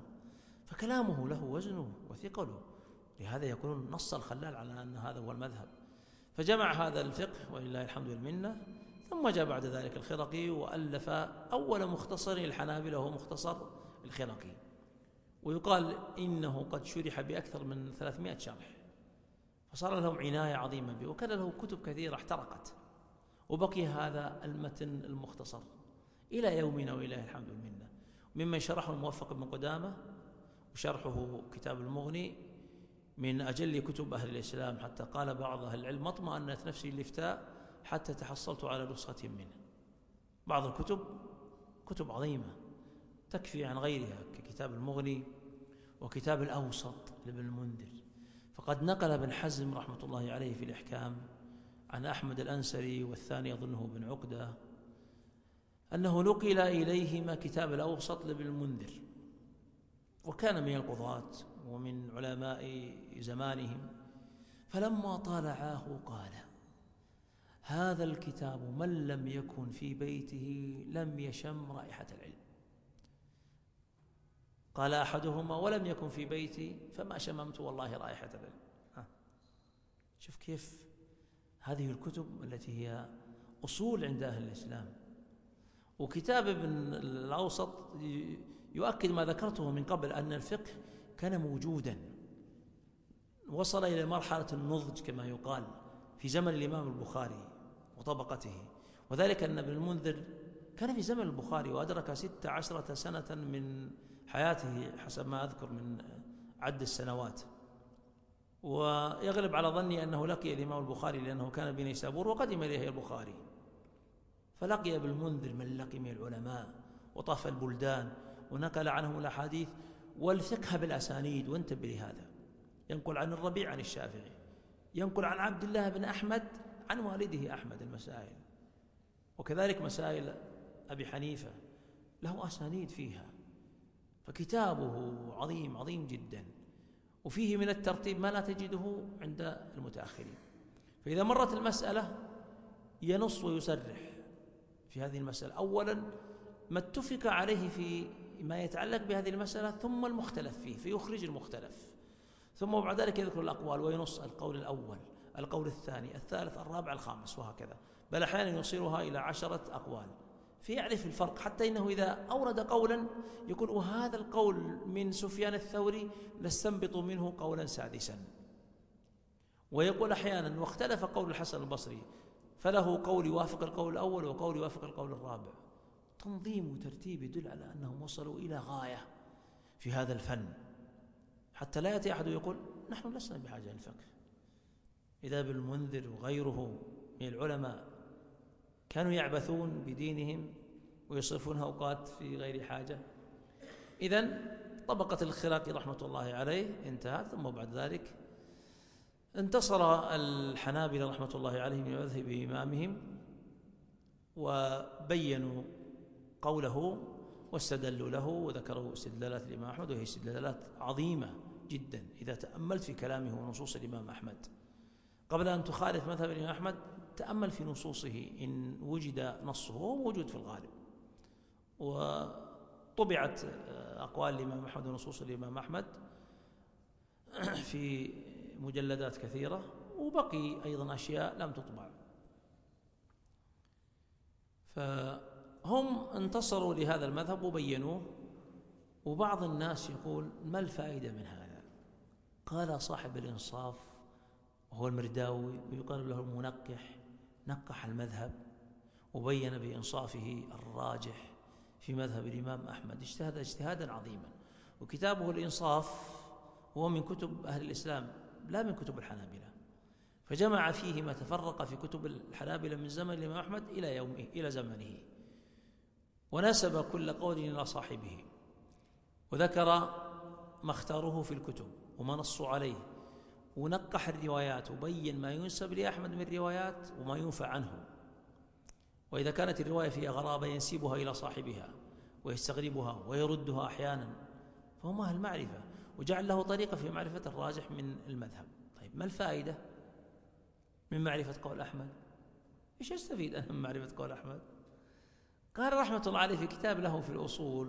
فكلامه له وزنه وثقله، لهذا يكون نص الخلال على أن هذا هو المذهب. فجمع هذا الفقه ولله الحمد والمنة. ثم جاء بعد ذلك الخرقي وألف أول مختصر للحنابلة وهو مختصر الخرقي، ويقال إنه قد شرح بأكثر من ثلاثمائة شرح، فصار لهم عناية عظيمة به، وكان له كتب كثيرة احترقت، وبقي هذا المتن المختصر إلى يومنا ولله الحمد والمنة. ممن شرحه الموفق بن قدامة، وشرحه كتاب المغني من أجل كتب أهل الإسلام، حتى قال بعض أهل العلم ما اطمأنت نفسي الافتاء حتى تحصلت على نسخة منه. بعض الكتب كتب عظيمة تكفي عن غيرها، ككتاب المغني وكتاب الأوسط لابن المنذر. فقد نقل ابن حزم رحمة الله عليه في الإحكام عن أحمد الأنسري، والثاني أظنه بن عقدة، أنه نقل إليهما كتاب الأوسط لابن المنذر، وكان من القضاة ومن علماء زمانهم. فلما طالعاه قال: هذا الكتاب من لم يكن في بيته لم يشم رائحة العلم. قال أحدهما: ولم يكن في بيتي فما شممت والله رائحة العلم. ها. شوف كيف هذه الكتب التي هي أصول عند أهل الإسلام. وكتاب ابن الأوسط يؤكد ما ذكرته من قبل، أن الفقه كان موجودا، وصل إلى مرحلة النضج كما يقال في زمن الإمام البخاري وطبقته، وذلك أن ابن المنذر كان في زمن البخاري وأدرك ست عشرة سنة من حياته حسب ما أذكر من عد السنوات. ويغلب على ظني أنه لقي الإمام البخاري لأنه كان بنيسابور وقدم إليه البخاري، فلقي ابن المنذر من لقي من العلماء وطاف البلدان ونقل عنهم الأحاديث والفقه بالأسانيد. وانتبه لهذا، ينقل عن الربيع عن الشافعي، ينقل عن عبد الله بن أحمد عن والده أحمد المسائل، وكذلك مسائل أبي حنيفة له أسانيد فيها. فكتابه عظيم عظيم جدا، وفيه من الترتيب ما لا تجده عند المتأخرين. فإذا مرت المسألة ينص ويسرح في هذه المسألة، أولا ما اتفق عليه في ما يتعلق بهذه المسألة، ثم المختلف فيه فيخرج المختلف، ثم بعد ذلك يذكر الأقوال وينص القول الأول، القول الثاني، الثالث، الرابع، الخامس، وهكذا، بل أحيانا يصيرها إلى عشرة أقوال، فيعرف الفرق، حتى إنه إذا أورد قولا يقول: وهذا القول من سفيان الثوري نستنبط منه قولا سادسا. ويقول أحيانا: واختلف قول الحسن البصري فله قول يوافق القول الأول وقول يوافق القول الرابع. تنظيم وترتيب يدل على أنهم وصلوا إلى غاية في هذا الفن، حتى لا يأتي أحد يقول: نحن لسنا بحاجة للفقه. إذا ابن المنذر وغيره من العلماء كانوا يعبثون بدينهم ويصرفون أوقات في غير حاجة. إذن طبقة الخرقي رحمة الله عليه انتهت، ثم بعد ذلك انتصر الحنابلة رحمة الله عليهم من مذهب إمامهم وبينوا قوله واستدلوا له، وذكروا استدلالات الإمام أحمد، وهي استدلالات عظيمة جدا إذا تأملت في كلامه ونصوص الإمام أحمد. قبل أن تخالف مذهب الإمام أحمد تأمل في نصوصه إن وجد نصه، وهو موجود في الغالب، وطبعت أقوال الإمام أحمد ونصوص الإمام أحمد في مجلدات كثيرة، وبقي أيضا أشياء لم تطبع. فهم انتصروا لهذا المذهب وبينوه. وبعض الناس يقول: ما الفائدة من هذا؟ قال صاحب الإنصاف وهو المرداوي، ويقال له المنقح، نقح المذهب وبين بإنصافه الراجح في مذهب الإمام أحمد، اجتهد اجتهادا عظيما. وكتابه الإنصاف هو من كتب أهل الإسلام لا من كتب الحنابلة، فجمع فيه ما تفرق في كتب الحنابلة من زمن الإمام أحمد إلى يومه إلى زمنه، ونسب كل قول إلى صاحبه، وذكر ما اختاروه في الكتب وما نصوا عليه، ونقح الروايات وبين ما ينسب لأحمد من روايات وما ينفى عنه. وإذا كانت الرواية فيها غرابة ينسبها إلى صاحبها ويستغربها ويردها أحيانا، فهم أهل المعرفة، وجعل له طريقة في معرفة الراجح من المذهب. طيب ما الفائدة من معرفة قول أحمد؟ إيش يستفيد أنا من معرفة قول أحمد؟ قال رحمة الله عليه في كتاب له في الأصول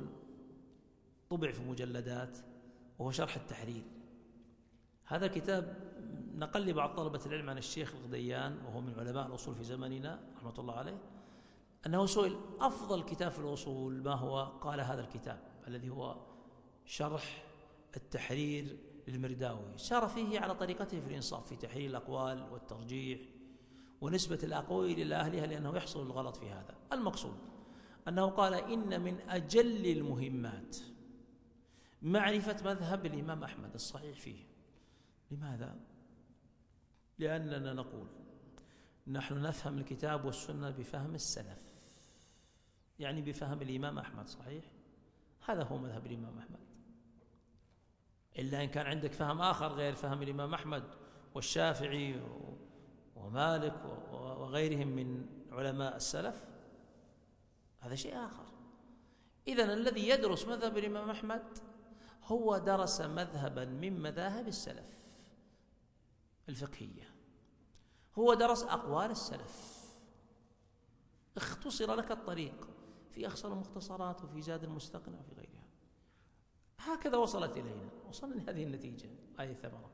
طبع في مجلدات، وهو شرح التحرير. هذا كتاب نقل لي بعض طلبة العلم عن الشيخ الغديان وهو من علماء الأصول في زمننا رحمة الله عليه أنه سئل أفضل كتاب في الأصول ما هو؟ قال هذا الكتاب الذي هو شرح التحرير للمرداوي، سار فيه على طريقته في الإنصاف في تحرير الأقوال والترجيح ونسبة الأقوال إلى أهلها، لأنه يحصل الغلط في هذا. المقصود أنه قال إن من أجل المهمات معرفة مذهب الإمام أحمد الصحيح فيه. لماذا؟ لأننا نقول نحن نفهم الكتاب والسنة بفهم السلف، يعني بفهم الإمام أحمد صحيح، هذا هو مذهب الإمام أحمد. إلا إن كان عندك فهم آخر غير فهم الإمام أحمد والشافعي ومالك وغيرهم من علماء السلف، هذا شيء آخر. إذن الذي يدرس مذهب الإمام أحمد هو درس مذهبا من مذاهب السلف الفقهية، هو درس أقوال السلف، اختصر لك الطريق في أخصر المختصرات وفي زاد المستقنع وفي غيرها. هكذا وصلت إلينا، وصلنا لهذه النتيجة، هذه الثمرة.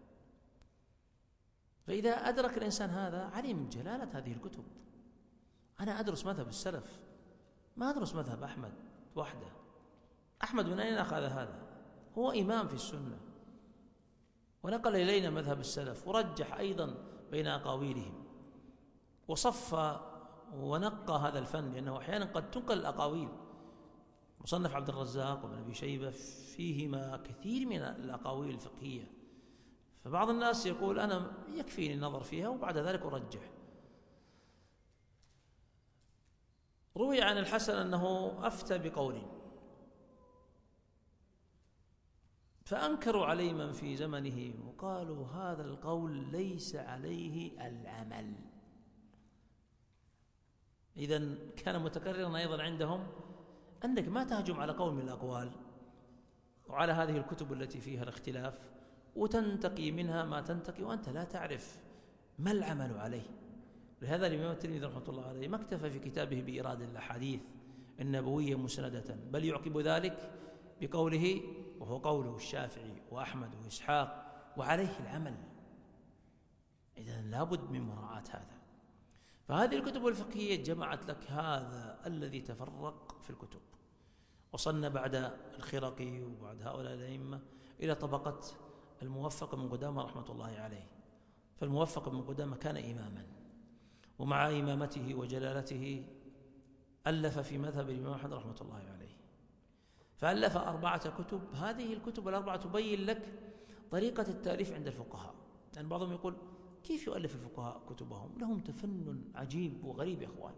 فإذا أدرك الإنسان هذا علم جلالة هذه الكتب. أنا أدرس مذهب السلف، ما أدرس مذهب أحمد وحده. أحمد من أين أخذ هذا؟ هو إمام في السنة ونقل إلينا مذهب السلف، ورجح أيضا بين أقاويلهم، وصف ونقى هذا الفن، لأنه أحيانا قد تنقل الأقاويل. مصنف عبد الرزاق وابن أبي شيبة فيهما كثير من الأقاويل الفقهية، فبعض الناس يقول أنا يكفيني النظر فيها وبعد ذلك أرجح. روي عن الحسن أنه أفتى بقول فأنكروا عليه من في زمنه وقالوا هذا القول ليس عليه العمل. إذن كان متكررا أيضا عندهم أنك ما تهجم على قول من الأقوال وعلى هذه الكتب التي فيها الاختلاف وتنتقي منها ما تنتقي وأنت لا تعرف ما العمل عليه. لهذا الإمام الترمذي رحمة الله عليه ما اكتفى في كتابه بإيراد الأحاديث النبوية مسندة، بل يعقب ذلك بقوله وهو قوله الشافعي وأحمد وإسحاق وعليه العمل. إذن لابد من مراعاة هذا. فهذه الكتب الفقهية جمعت لك هذا الذي تفرق في الكتب، وصلنا بعد الخرقي وبعد هؤلاء الأئمة إلى طبقة الموفق بن قدامة رحمة الله عليه. فالموفق بن قدامة كان إماما، ومع إمامته وجلالته ألف في مذهب الإمام أحمد رحمة الله عليه، فألف أربعة كتب. هذه الكتب الأربعة تبين لك طريقة التأليف عند الفقهاء، لأن يعني بعضهم يقول كيف يؤلف الفقهاء كتبهم؟ لهم تفنن عجيب وغريب يا أخوان،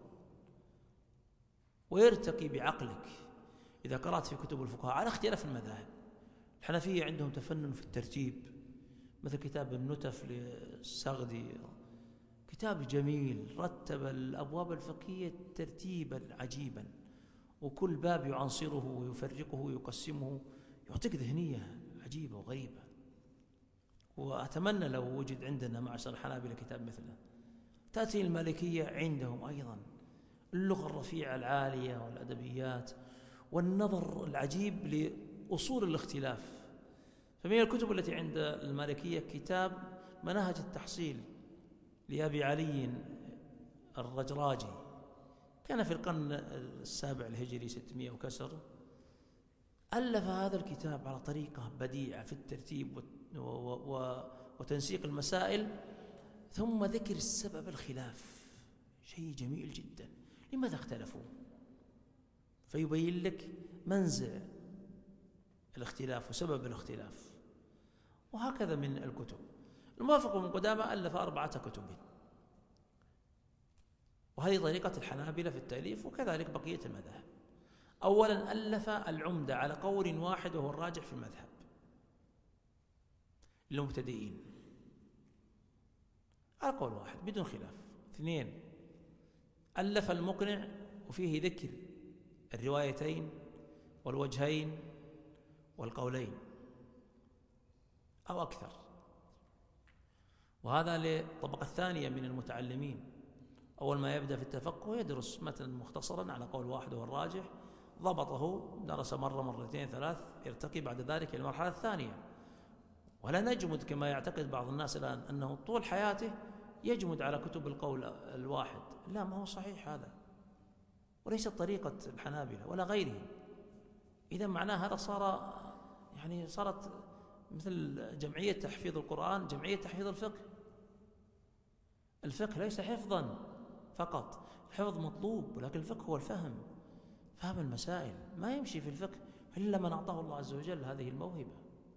ويرتقي بعقلك إذا قرأت في كتب الفقهاء على اختلاف المذاهب. الحنفية عندهم تفنن في الترتيب، مثل كتاب النتف للسغدي، كتاب جميل رتب الأبواب الفقهية ترتيبا عجيبا، وكل باب يعنصره ويفرقه ويقسمه، يعطيك ذهنية عجيبة وغريبة. وأتمنى لو وجد عندنا معشر الحنابلة كتاب مثله. تأتي المالكية عندهم أيضا اللغة الرفيعة العالية والأدبيات والنظر العجيب لأصول الاختلاف. فمن الكتب التي عند المالكية كتاب مناهج التحصيل لأبي علي الرجراجي، كان في القرن السابع الهجري ستمائة وكسر. ألف هذا الكتاب على طريقة بديعة في الترتيب وتنسيق المسائل، ثم ذكر السبب الخلاف، شيء جميل جدا. لماذا اختلفوا؟ فيبين لك منزع الاختلاف وسبب الاختلاف. وهكذا من الكتب. الموافق بن قدامة ألف أربعة كتب، وهذه طريقة الحنابلة في التأليف، وكذلك بقية المذاهب. أولا ألف العمدة على قول واحد وهو الراجح في المذهب للمبتدئين، على قول واحد بدون خلاف. اثنين ألف المقنع وفيه ذكر الروايتين والوجهين والقولين أو أكثر، وهذا للطبقة الثانية من المتعلمين. أول ما يبدأ في التفقه يدرس متن مختصرا على قول واحد والراجح، ضبطه، درس مرة مرتين ثلاث، يرتقي بعد ذلك إلى المرحلة الثانية، ولا نجمد كما يعتقد بعض الناس الآن أنه طول حياته يجمد على كتب القول الواحد. لا، ما هو صحيح هذا، وليست طريقة الحنابلة ولا غيرهم. إذا معناه هذا صار يعني صارت مثل جمعية تحفيظ القرآن، جمعية تحفيظ الفقه. الفقه ليس حفظا فقط، الحفظ مطلوب، ولكن الفقه هو الفهم، فهم المسائل. ما يمشي في الفقه إلا من أعطاه الله عز وجل هذه الموهبة.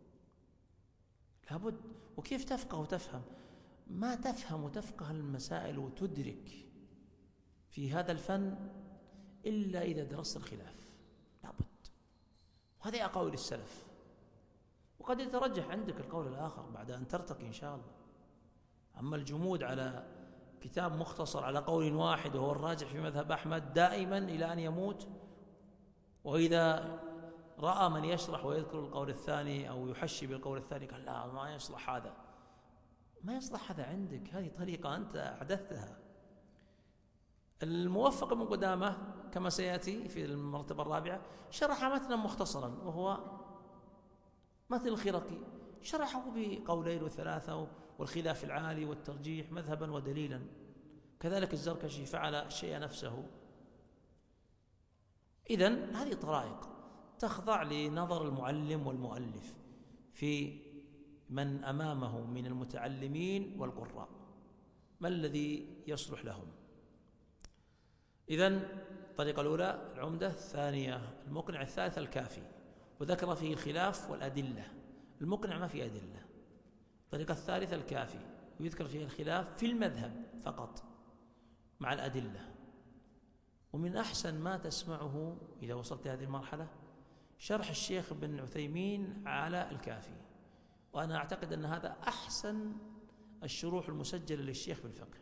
لابد. وكيف تفقه وتفهم؟ ما تفهم وتفقه المسائل وتدرك في هذا الفن إلا إذا درست الخلاف، لابد. وهذه أقاويل السلف. وقد يترجح عندك القول الآخر بعد أن ترتقي إن شاء الله. أما الجمود على كتاب مختصر على قول واحد وهو الراجح في مذهب أحمد دائما إلى أن يموت، وإذا رأى من يشرح ويذكر القول الثاني أو يحشي بالقول الثاني قال لا ما يصلح هذا، ما يصلح هذا عندك، هذه طريقة أنت أحدثتها. الموفق من قدامه كما سيأتي في المرتبة الرابعة شرح متنا مختصرا وهو متن الخرقي، شرحه بقولين وثلاثة والخلاف العالي والترجيح مذهبا ودليلا. كذلك الزركشي فعل الشيء نفسه. إذن هذه طرائق تخضع لنظر المعلم والمؤلف في من أمامه من المتعلمين والقراء، ما الذي يصلح لهم. إذن الطريقة الأولى العمدة، الثانية المقنع، الثالثة الكافي، وذكر فيه الخلاف والأدلة. المقنع ما فيه أدلة. الطريقة الثالثة الكافي، ويذكر فيه الخلاف في المذهب فقط مع الأدلة. ومن أحسن ما تسمعه إذا وصلت هذه المرحلة شرح الشيخ ابن عثيمين على الكافي، وأنا أعتقد أن هذا أحسن الشروح المسجلة للشيخ بالفقه،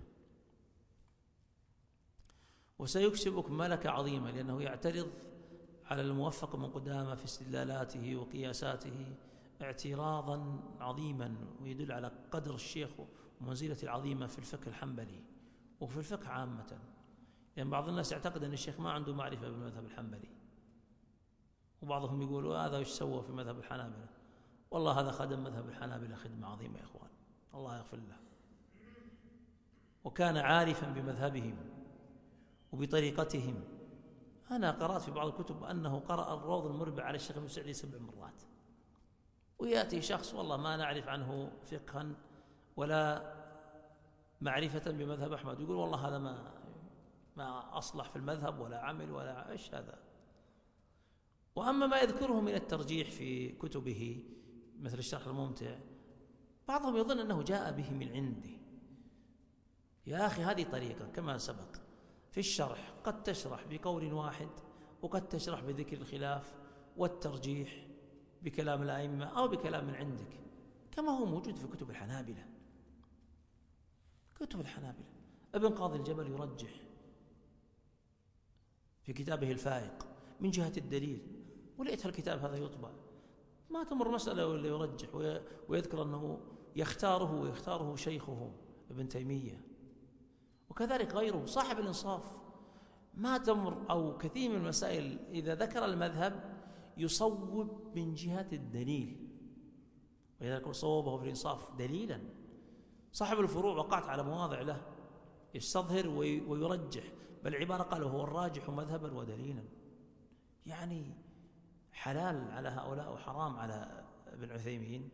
وسيكسبك ملكة عظيمة، لأنه يعترض على الموفق من قدامه في استدلالاته وقياساته اعتراضا عظيما، ويدل على قدر الشيخ ومنزلته العظيمة في الفقه الحنبلي وفي الفقه عامة. لأن يعني بعض الناس يعتقد أن الشيخ ما عنده معرفة بالمذهب الحنبلي، وبعضهم يقول هذا وش سوى في مذهب الحنابلة. والله هذا خدم مذهب الحنابلة خدمة عظيمة يا إخوان، الله يغفر له، وكان عارفا بمذهبهم وبطريقتهم. أنا قرأت في بعض الكتب أنه قرأ الروض المربع على الشيخ ابن سعدي سبع مرات، ويأتي شخص والله ما نعرف عنه فقها ولا معرفة بمذهب أحمد يقول والله هذا ما ما أصلح في المذهب ولا عمل ولا إيش هذا. وأما ما يذكره من الترجيح في كتبه مثل الشرح الممتع، بعضهم يظن أنه جاء به من عنده. يا أخي هذه طريقة كما سبق في الشرح، قد تشرح بقول واحد وقد تشرح بذكر الخلاف والترجيح بكلام الأئمة أو بكلام من عندك، كما هو موجود في كتب الحنابلة. كتب الحنابلة ابن قاضي الجبل يرجح في كتابه الفائق من جهة الدليل، وليت الكتاب هذا يطبع ما تمر مسألة ولا يرجح ويذكر أنه يختاره ويختاره شيخه ابن تيمية. وكذلك غيره صاحب الإنصاف، ما تمر أو كثير من المسائل إذا ذكر المذهب يصوب من جهة الدليل، وإذا كان صوبه في الإنصاف دليلا. صاحب الفروع وقعت على مواضع له يستظهر ويرجح، بل عبارة قال هو الراجح مذهبا ودليلا. يعني حلال على هؤلاء وحرام على ابن عثيمين.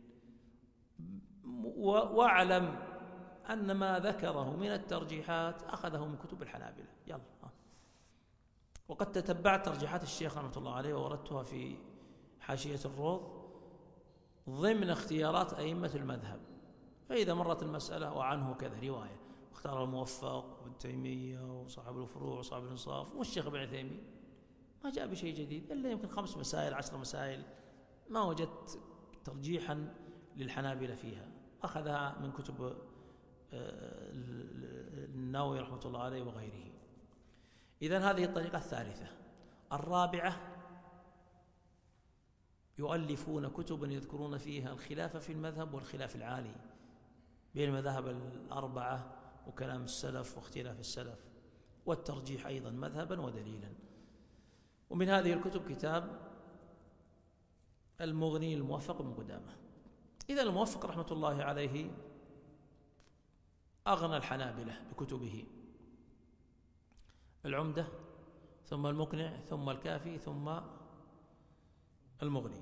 واعلم أن ما ذكره من الترجيحات أخذه من كتب الحنابلة. يلا ها. وقد تتبعت ترجيحات الشيخ رحمة الله عليه ووردتها في حاشية الروض ضمن اختيارات أئمة المذهب. فإذا مرت المسألة وعنه كذا رواية اختار الموفق وابن تيمية وصاحب الفروع وصاحب الإنصاف والشيخ ابن عثيمين، ما جاء بشيء جديد إلا يمكن خمس مسائل عشر مسائل ما وجدت ترجيحا للحنابلة فيها، أخذها من كتب النووي رحمة الله عليه وغيره. إذن هذه الطريقة الثالثة. الرابعة يؤلفون كتبا يذكرون فيها الخلاف في المذهب والخلاف العالي بين المذاهب الأربعة وكلام السلف واختلاف السلف والترجيح أيضا مذهبا ودليلا. ومن هذه الكتب كتاب المغني الموفق من قدامه. إذا الموفق رحمة الله عليه أغنى الحنابلة بكتبه: العمدة، ثم المقنع، ثم الكافي، ثم المغني.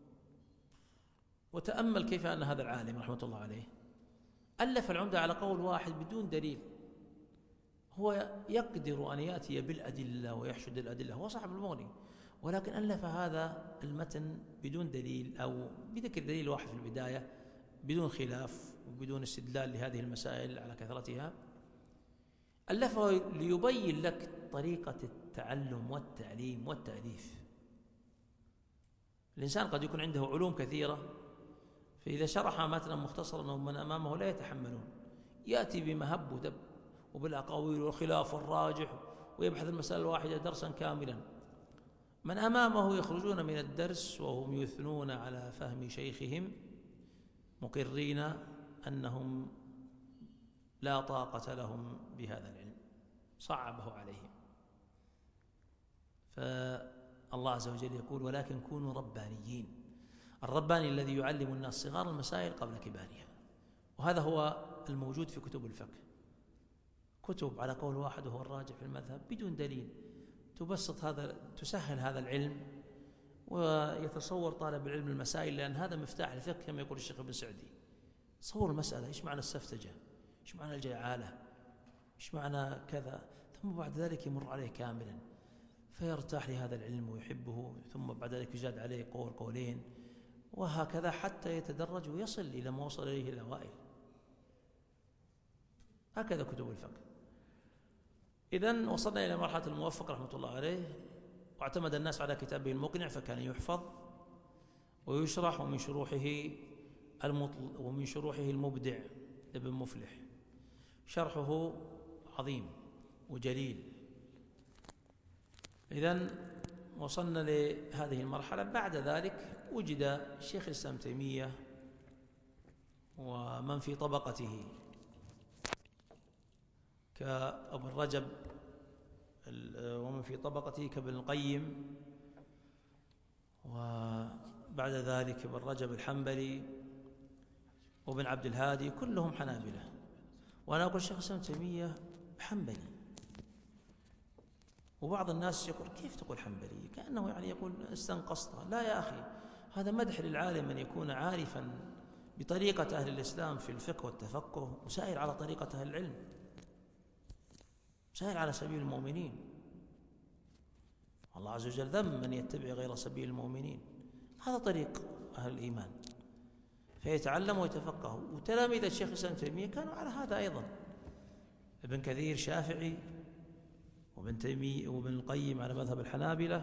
وتأمل كيف أن هذا العالم رحمة الله عليه ألف العمدة على قول واحد بدون دليل. هو يقدر أن يأتي بالأدلة ويحشد الأدلة، هو صاحب المغني، ولكن ألف هذا المتن بدون دليل أو بذكر دليل واحد في البداية بدون خلاف وبدون استدلال لهذه المسائل على كثرتها. ألفه ليبين لك طريقة التعلم والتعليم والتأليف. الإنسان قد يكون عنده علوم كثيرة، فإذا شرح متنا مختصرا ومن أمامه لا يتحملون، يأتي بمهب ودب وبالأقاويل والخلاف والراجح ويبحث المسألة الواحدة درسا كاملا. من أمامه يخرجون من الدرس وهم يثنون على فهم شيخهم، مقرين أنهم لا طاقة لهم بهذا العلم، صعبه عليهم. فالله عز وجل يقول: ولكن كونوا ربانيين. الرباني الذي يعلم الناس صغار المسائل قبل كبارها، وهذا هو الموجود في كتب الفقه. كتب على قول واحد وهو الراجح في المذهب بدون دليل، تبسط هذا، تسهل هذا العلم، ويتصور طالب العلم المسائل، لأن هذا مفتاح الفقه كما يقول الشيخ ابن سعدي. تصور المسألة: إيش معنى السفتجة؟ إيش معنى الجعالة؟ إيش معنى كذا؟ ثم بعد ذلك يمر عليه كاملا فيرتاح لهذا العلم ويحبه، ثم بعد ذلك يزاد عليه قول قولين، وهكذا حتى يتدرج ويصل إلى ما وصل إليه الأوائل. هكذا كتب الفقه. إذن وصلنا إلى مرحلة الموفق رحمة الله عليه، واعتمد الناس على كتابه المقنع، فكان يحفظ ويشرح، ومن شروحه المطل ومن شروحه المبدع ابن مفلح، شرحه عظيم وجليل. إذن وصلنا لهذه المرحلة. بعد ذلك وجد شيخ الإسلام تيمية ومن في طبقته كابن رجب، ومن في طبقته كابن القيم، وبعد ذلك ابن رجب الحنبلي وابن عبد الهادي، كلهم حنابلة. وأنا أقول شيخ الإسلام تيمية حنبلي، وبعض الناس يقول: كيف تقول حنبلي؟ كأنه يعني يقول استنقصتها. لا يا أخي، هذا مدح للعالم أن يكون عارفا بطريقة أهل الإسلام في الفقه والتفقه، وسائر على طريقة أهل العلم، سائر على سبيل المؤمنين. الله عز وجل ذم من يتبع غير سبيل المؤمنين. هذا طريق أهل الإيمان، فيتعلم ويتفقه. وتلاميذ الشيخ الإسلام تيمية كانوا على هذا أيضا: ابن كثير شافعي، وابن تيمية وابن القيم على مذهب الحنابلة،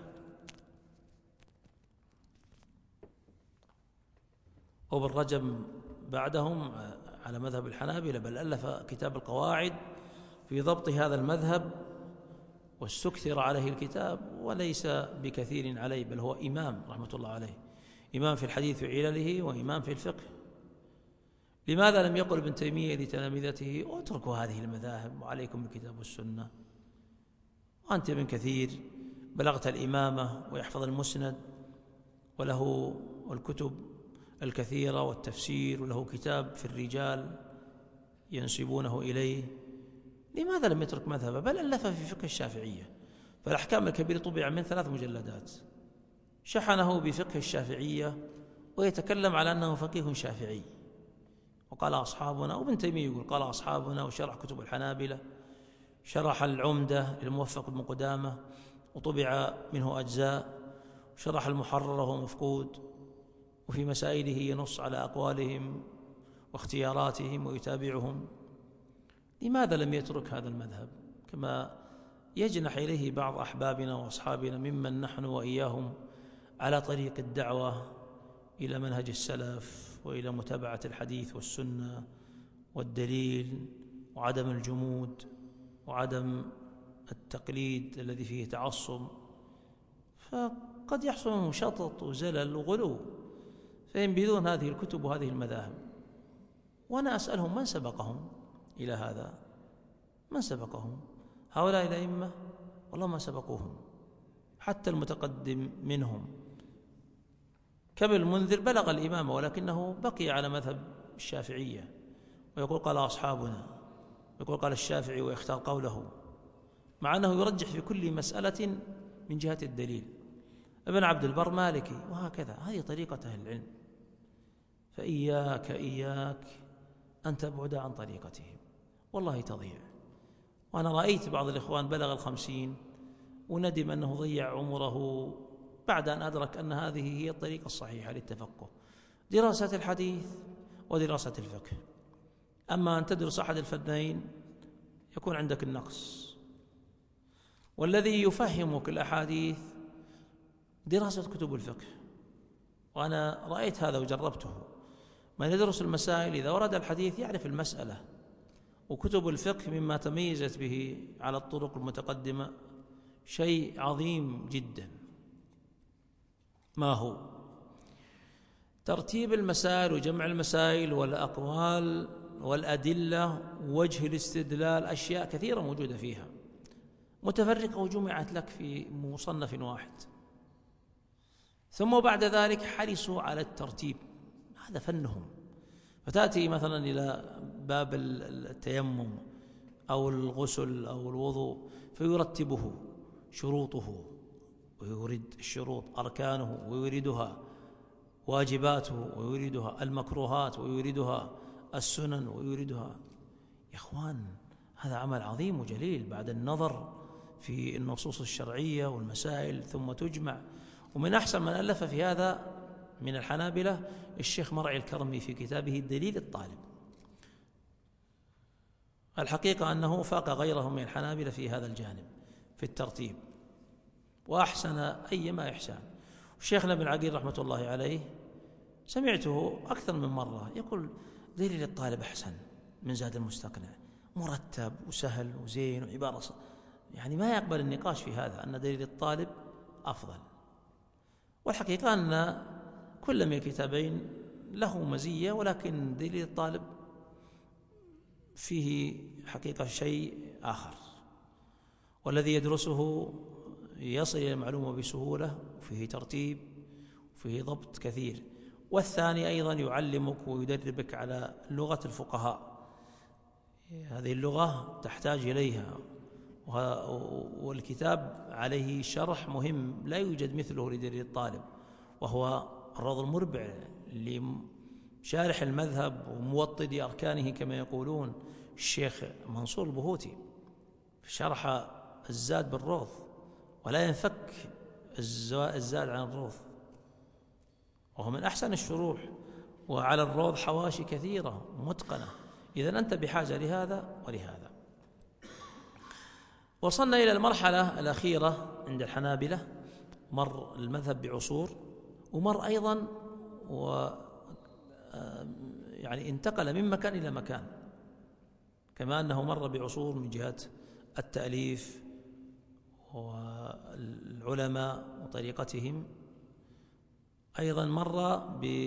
وابن رجب بعدهم على مذهب الحنابلة، بل ألف كتاب القواعد في ضبط هذا المذهب، واستكثر عليه الكتاب، وليس بكثير عليه، بل هو إمام رحمة الله عليه، إمام في الحديث وعلله، وإمام في الفقه. لماذا لم يقل ابن تيمية لتلامذته: اتركوا هذه المذاهب وعليكم بالكتاب والسنة، وأنت ابن كثير بلغت الإمامة ويحفظ المسند وله الكتب الكثيرة والتفسير، وله كتاب في الرجال ينسبونه إليه، لماذا لم يترك مذهبه؟ بل ألف في فقه الشافعية، فالأحكام الكبيرة طبع من ثلاث مجلدات، شحنه بفقه الشافعية ويتكلم على أنه فقيه شافعي. وقال أصحابنا، وابن تيمية يقول قال أصحابنا، وشرح كتب الحنابلة، شرح العمدة للموفق بن قدامة وطبع منه أجزاء، شرح المحرر وهو مفقود، وفي مسائله ينص على أقوالهم واختياراتهم ويتابعهم. لماذا لم يترك هذا المذهب كما يجنح إليه بعض أحبابنا وأصحابنا ممن نحن وإياهم على طريق الدعوة إلى منهج السلف وإلى متابعة الحديث والسنة والدليل، وعدم الجمود وعدم التقليد الذي فيه تعصب؟ فقد يحصل منهم شطط وزلل وغلو، فينبذون هذه الكتب وهذه المذاهب. وأنا أسألهم: من سبقهم إلى هذا؟ من سبقهم؟ هؤلاء الأئمة والله ما سبقوهم، حتى المتقدم منهم كابن المنذر بلغ الإمامة ولكنه بقي على مذهب الشافعية، ويقول قال أصحابنا، يقول قال الشافعي ويختار قوله، مع أنه يرجح في كل مسألة من جهة الدليل. ابن عبد البر مالكي، وهكذا. هذه طريقة أهل العلم، فإياك إياك أن تبعد عن طريقتهم، والله تضيع. وأنا رأيت بعض الإخوان بلغ الخمسين وندم أنه ضيع عمره بعد أن أدرك أن هذه هي الطريقة الصحيحة للتفقه، دراسة الحديث ودراسة الفقه. أما أن تدرس أحد الفنين يكون عندك النقص، والذي يفهمك الأحاديث دراسة كتب الفقه. وأنا رأيت هذا وجربته. من يدرس المسائل إذا ورد الحديث يعرف المسألة، وكتب الفقه مما تميزت به على الطرق المتقدمة شيء عظيم جدا. ما هو؟ ترتيب المسائل وجمع المسائل والأقوال والأدلة ووجه الاستدلال، أشياء كثيرة موجودة فيها متفرقة وجمعت لك في مصنف واحد. ثم بعد ذلك حرصوا على الترتيب، هذا فنهم. فتأتي مثلا إلى باب التيمم أو الغسل أو الوضوء فيرتبه، شروطه ويورد الشروط، أركانه ويوردها، واجباته ويوردها، المكروهات ويوردها، السنن ويوردها. يا إخوان، هذا عمل عظيم وجليل بعد النظر في النصوص الشرعية والمسائل، ثم تجمع. ومن أحسن من ألف في هذا من الحنابلة الشيخ مرعي الكرمي في كتابه الدليل الطالب. الحقيقة أنه فاق غيره من الحنابلة في هذا الجانب في الترتيب، وأحسن أيما إحسان. الشيخنا بن عقيل رحمة الله عليه سمعته أكثر من مرة يقول دليل الطالب أحسن من زاد المستقنع، مرتب وسهل وزين وعبارة، يعني ما يقبل النقاش في هذا، أن دليل الطالب أفضل. والحقيقة أن كل من الكتابين له مزية، ولكن دليل الطالب فيه حقيقة شيء آخر، والذي يدرسه يصل إلى المعلومة بسهولة، وفيه ترتيب وفيه ضبط كثير. والثاني أيضا يعلمك ويدربك على لغة الفقهاء، هذه اللغة تحتاج إليها، والكتاب عليه شرح مهم لا يوجد مثله لدليل الطالب، وهو الروض المربع لشارح المذهب وموطد أركانه كما يقولون الشيخ منصور البهوتي، شرح الزاد بالروض، ولا ينفك الزاد عن الروض، وهو من أحسن الشروح، وعلى الروض حواشي كثيرة متقنة. إذن أنت بحاجة لهذا ولهذا. وصلنا إلى المرحلة الأخيرة عند الحنابلة، مر المذهب بعصور، ومر أيضا و يعني انتقل من مكان إلى مكان، كما أنه مر بعصور من جهة التأليف والعلماء وطريقتهم، أيضا مر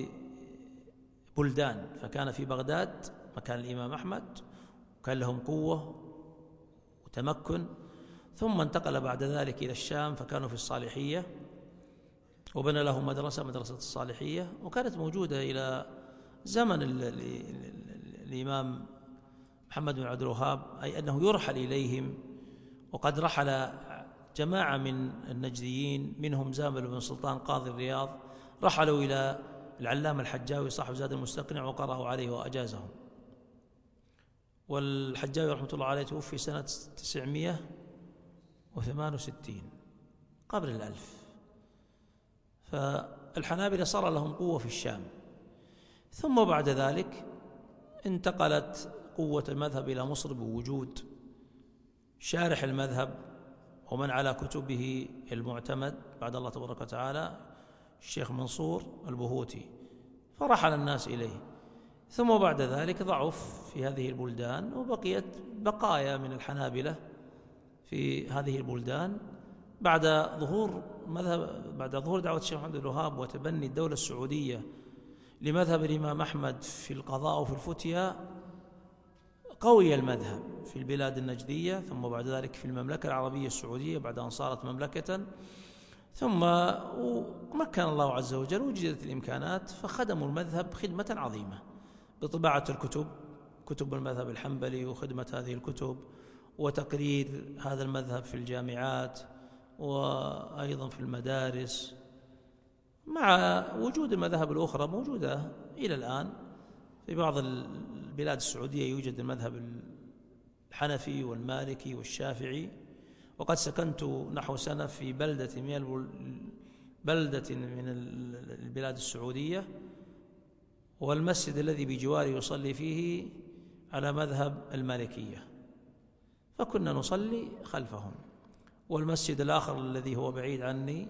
ببلدان، فكان في بغداد مكان الإمام أحمد وكان لهم قوة وتمكن، ثم انتقل بعد ذلك إلى الشام فكانوا في الصالحية، وبنى له مدرسة مدرسة الصالحية، وكانت موجودة إلى زمن ال ال ال الإمام محمد بن عبد الوهاب، أي أنه يرحل إليهم. وقد رحل جماعة من النجديين منهم زامل بن سلطان قاضي الرياض، رحلوا إلى العلامة الحجاوي صاحب زاد المستقنع وقرأوا عليه وأجازهم. والحجاوي رحمة الله عليه توفي سنة تسعمائة وثمانية وستين قبل الألف. فالحنابلة صار لهم قوة في الشام، ثم بعد ذلك انتقلت قوة المذهب إلى مصر بوجود شارح المذهب ومن على كتبه المعتمد بعد الله تبارك وتعالى الشيخ منصور البهوتي، فرحل الناس إليه. ثم بعد ذلك ضعف في هذه البلدان، وبقيت بقايا من الحنابلة في هذه البلدان بعد ظهور مذهب بعد ظهور دعوة الشيخ محمد بن الوهاب وتبني الدولة السعودية لمذهب الإمام أحمد في القضاء وفي الفتيا. قوي المذهب في البلاد النجدية، ثم بعد ذلك في المملكة العربية السعودية بعد أن صارت مملكة، ثم مكن الله عز وجل وجدت الإمكانات فخدموا المذهب خدمة عظيمة بطباعة الكتب، كتب المذهب الحنبلي وخدمة هذه الكتب وتقرير هذا المذهب في الجامعات وأيضا في المدارس، مع وجود المذاهب الأخرى موجودة إلى الآن. في بعض البلاد السعودية يوجد المذهب الحنفي والمالكي والشافعي، وقد سكنت نحو سنة في بلدة من بلدة من البلاد السعودية، والمسجد الذي بجواري يصلي فيه على مذهب المالكية، فكنا نصلي خلفهم. والمسجد الآخر الذي هو بعيد عني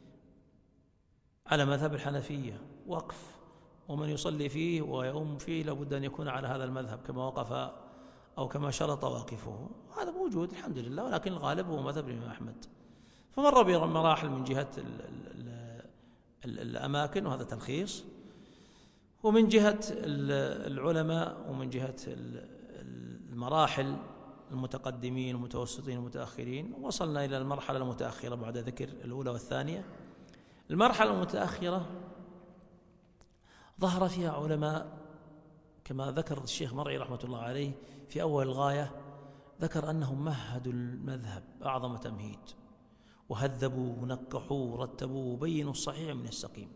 على مذهب الحنفية وقف، ومن يصلي فيه ويؤم فيه لابد أن يكون على هذا المذهب كما وقف أو كما شرط واقفه. هذا موجود الحمد لله، ولكن الغالب هو مذهب الإمام أحمد. فمر بمراحل من جهة ال ال ال الأماكن، وهذا تلخيص، ومن جهة العلماء، ومن جهة المراحل المتقدمين والمتوسطين والمتأخرين. وصلنا إلى المرحلة المتأخرة بعد ذكر الأولى والثانية. المرحلة المتأخرة ظهر فيها علماء كما ذكر الشيخ مرعي رحمة الله عليه في أول الغاية، ذكر أنهم مهدوا المذهب أعظم تمهيد، وهذبوا ونقحوا ورتبوا وبينوا الصحيح من السقيم.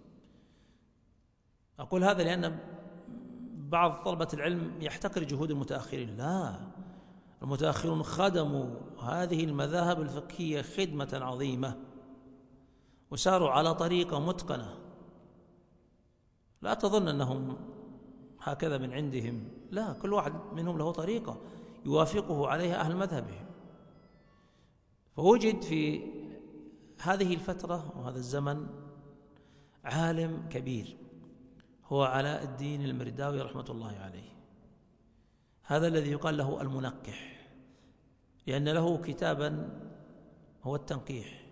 أقول هذا لأن بعض طلبة العلم يحتقر جهود المتأخرين. لا، المتأخرون خدموا هذه المذاهب الفقهية خدمة عظيمة، وساروا على طريقة متقنة. لا تظن أنهم هكذا من عندهم، لا، كل واحد منهم له طريقة يوافقه عليها أهل مذهبهم. فوجد في هذه الفترة وهذا الزمن عالم كبير هو علاء الدين المرداوي رحمة الله عليه، هذا الذي يقال له المنقح، لأن له كتابا هو التنقيح،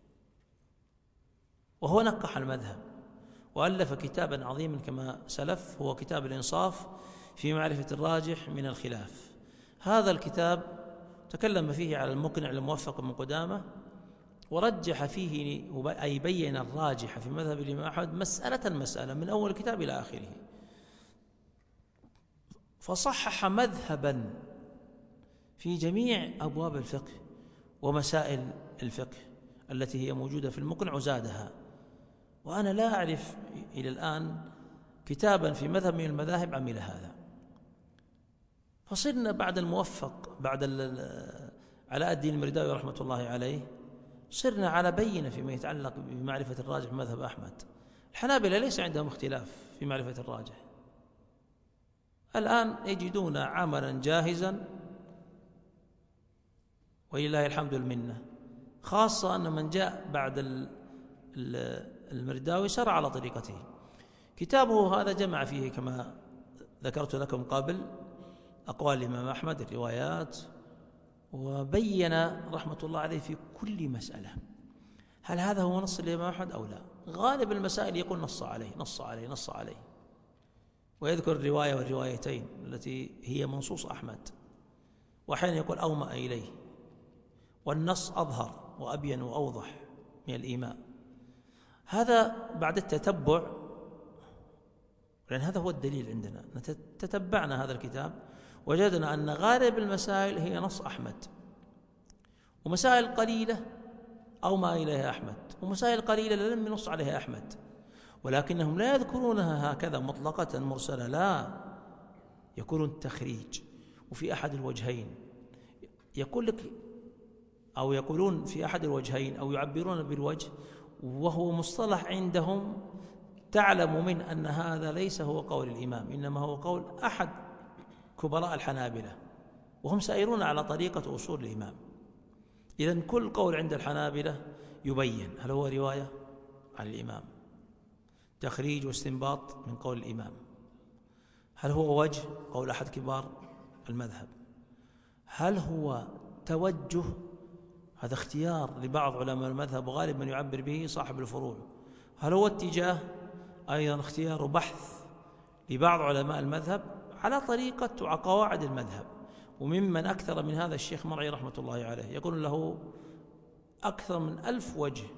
وهو نقح المذهب وألف كتابا عظيما كما سلف، هو كتاب الإنصاف في معرفة الراجح من الخلاف. هذا الكتاب تكلم فيه على المقنع الموفق من قدامه، ورجح فيه أي بين الراجح في مذهب الإمام أحمد مسألة مسألة من أول الكتاب إلى آخره، فصحح مذهبا في جميع أبواب الفقه ومسائل الفقه التي هي موجودة في المقنع وزادها. وأنا لا أعرف إلى الآن كتابا في مذهب من المذاهب عمل هذا. فصرنا بعد الموفق بعد علاء الدين المرداوي رحمة الله عليه صرنا على بينة فيما يتعلق بمعرفة الراجح مذهب أحمد. الحنابلة ليس عندهم اختلاف في معرفة الراجح، الآن يجدون عملا جاهزا ولله الحمد والمنة، خاصة أن من جاء بعد المرداوي سار على طريقته. كتابه هذا جمع فيه كما ذكرت لكم قبل أقوال الإمام أحمد، الروايات، وبين رحمة الله عليه في كل مسألة هل هذا هو نص الإمام أحمد أو لا. غالب المسائل يقول نص عليه نص عليه نص عليه، ويذكر الرواية والروايتين التي هي منصوص أحمد، وأحيانا يقول أومأ إليه، والنص أظهر وأبين وأوضح من الإيماء. هذا بعد التتبع، لأن هذا هو الدليل عندنا، تتبعنا هذا الكتاب وجدنا أن غالب المسائل هي نص أحمد، ومسائل قليلة أو ما إليها أحمد، ومسائل قليلة لم ينص عليها أحمد، ولكنهم لا يذكرونها هكذا مطلقة مرسلة، لا، يكون تخريج. وفي أحد الوجهين يقول لك أو يقولون في أحد الوجهين أو يعبرون بالوجه، وهو مصطلح عندهم تعلم من أن هذا ليس هو قول الإمام، إنما هو قول أحد كبراء الحنابلة، وهم سائرون على طريقة أصول الإمام. إذن كل قول عند الحنابلة يبين هل هو رواية عن الإمام، تخريج واستنباط من قول الإمام، هل هو وجه قول أحد كبار المذهب، هل هو توجه، هذا اختيار لبعض علماء المذهب وغالب من يعبر به صاحب الفروع، هل هو اتجاه، أيضا اختيار وبحث لبعض علماء المذهب على طريقة وقواعد المذهب. وممن أكثر من هذا الشيخ مرعي رحمة الله عليه، يقول له أكثر من ألف وجه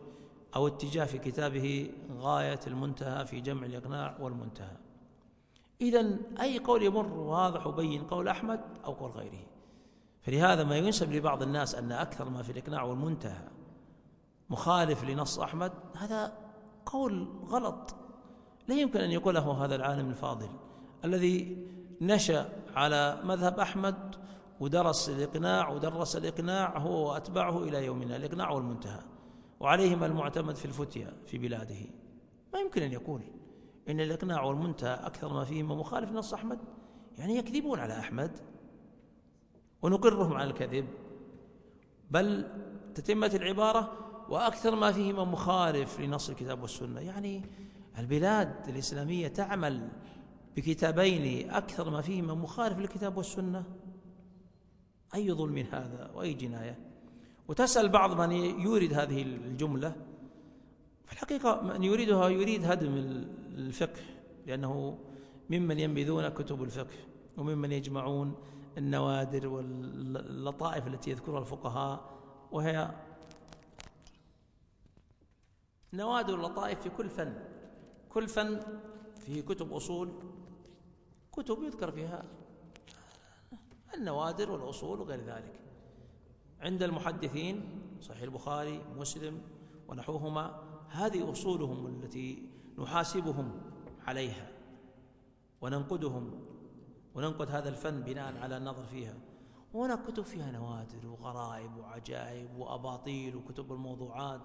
أو اتجاه في كتابه غاية المنتهى في جمع الإقناع والمنتهى. إذن أي قول يمر واضح وبين قول أحمد أو قول غيره. فلهذا ما ينسب لبعض الناس أن أكثر ما في الإقناع والمنتهى مخالف لنص أحمد، هذا قول غلط. لا يمكن أن يقوله هذا العالم الفاضل الذي نشأ على مذهب أحمد ودرس الإقناع ودرس الإقناع هو وأتباعه إلى يومنا، الإقناع والمنتهى، وعليهما المعتمد في الفتية في بلاده. ما يمكن أن يقول إن الإقناع والمنتهى أكثر ما فيهما مخالف لنص أحمد، يعني يكذبون على أحمد ونقرهم على الكذب. بل تتمة العبارة وأكثر ما فيهما مخالف لنص الكتاب والسنة، يعني البلاد الإسلامية تعمل بكتابين أكثر ما فيهما مخالف للكتاب والسنة. أي ظلم هذا وأي جناية؟ وتسأل بعض من يورد هذه الجملة، في الحقيقة من يريدها يريد هدم الفقه، لأنه ممن ينبذون كتب الفقه وممن يجمعون النوادر واللطائف التي يذكرها الفقهاء، وهي نوادر اللطائف في كل فن. كل فن فيه كتب أصول، كتب يذكر فيها النوادر والأصول وغير ذلك. عند المحدثين صحيح البخاري مسلم ونحوهما، هذه أصولهم التي نحاسبهم عليها وننقدهم وننقد هذا الفن بناء على النظر فيها. وهنا كتب فيها نوادر وغرائب وعجائب وأباطيل وكتب الموضوعات،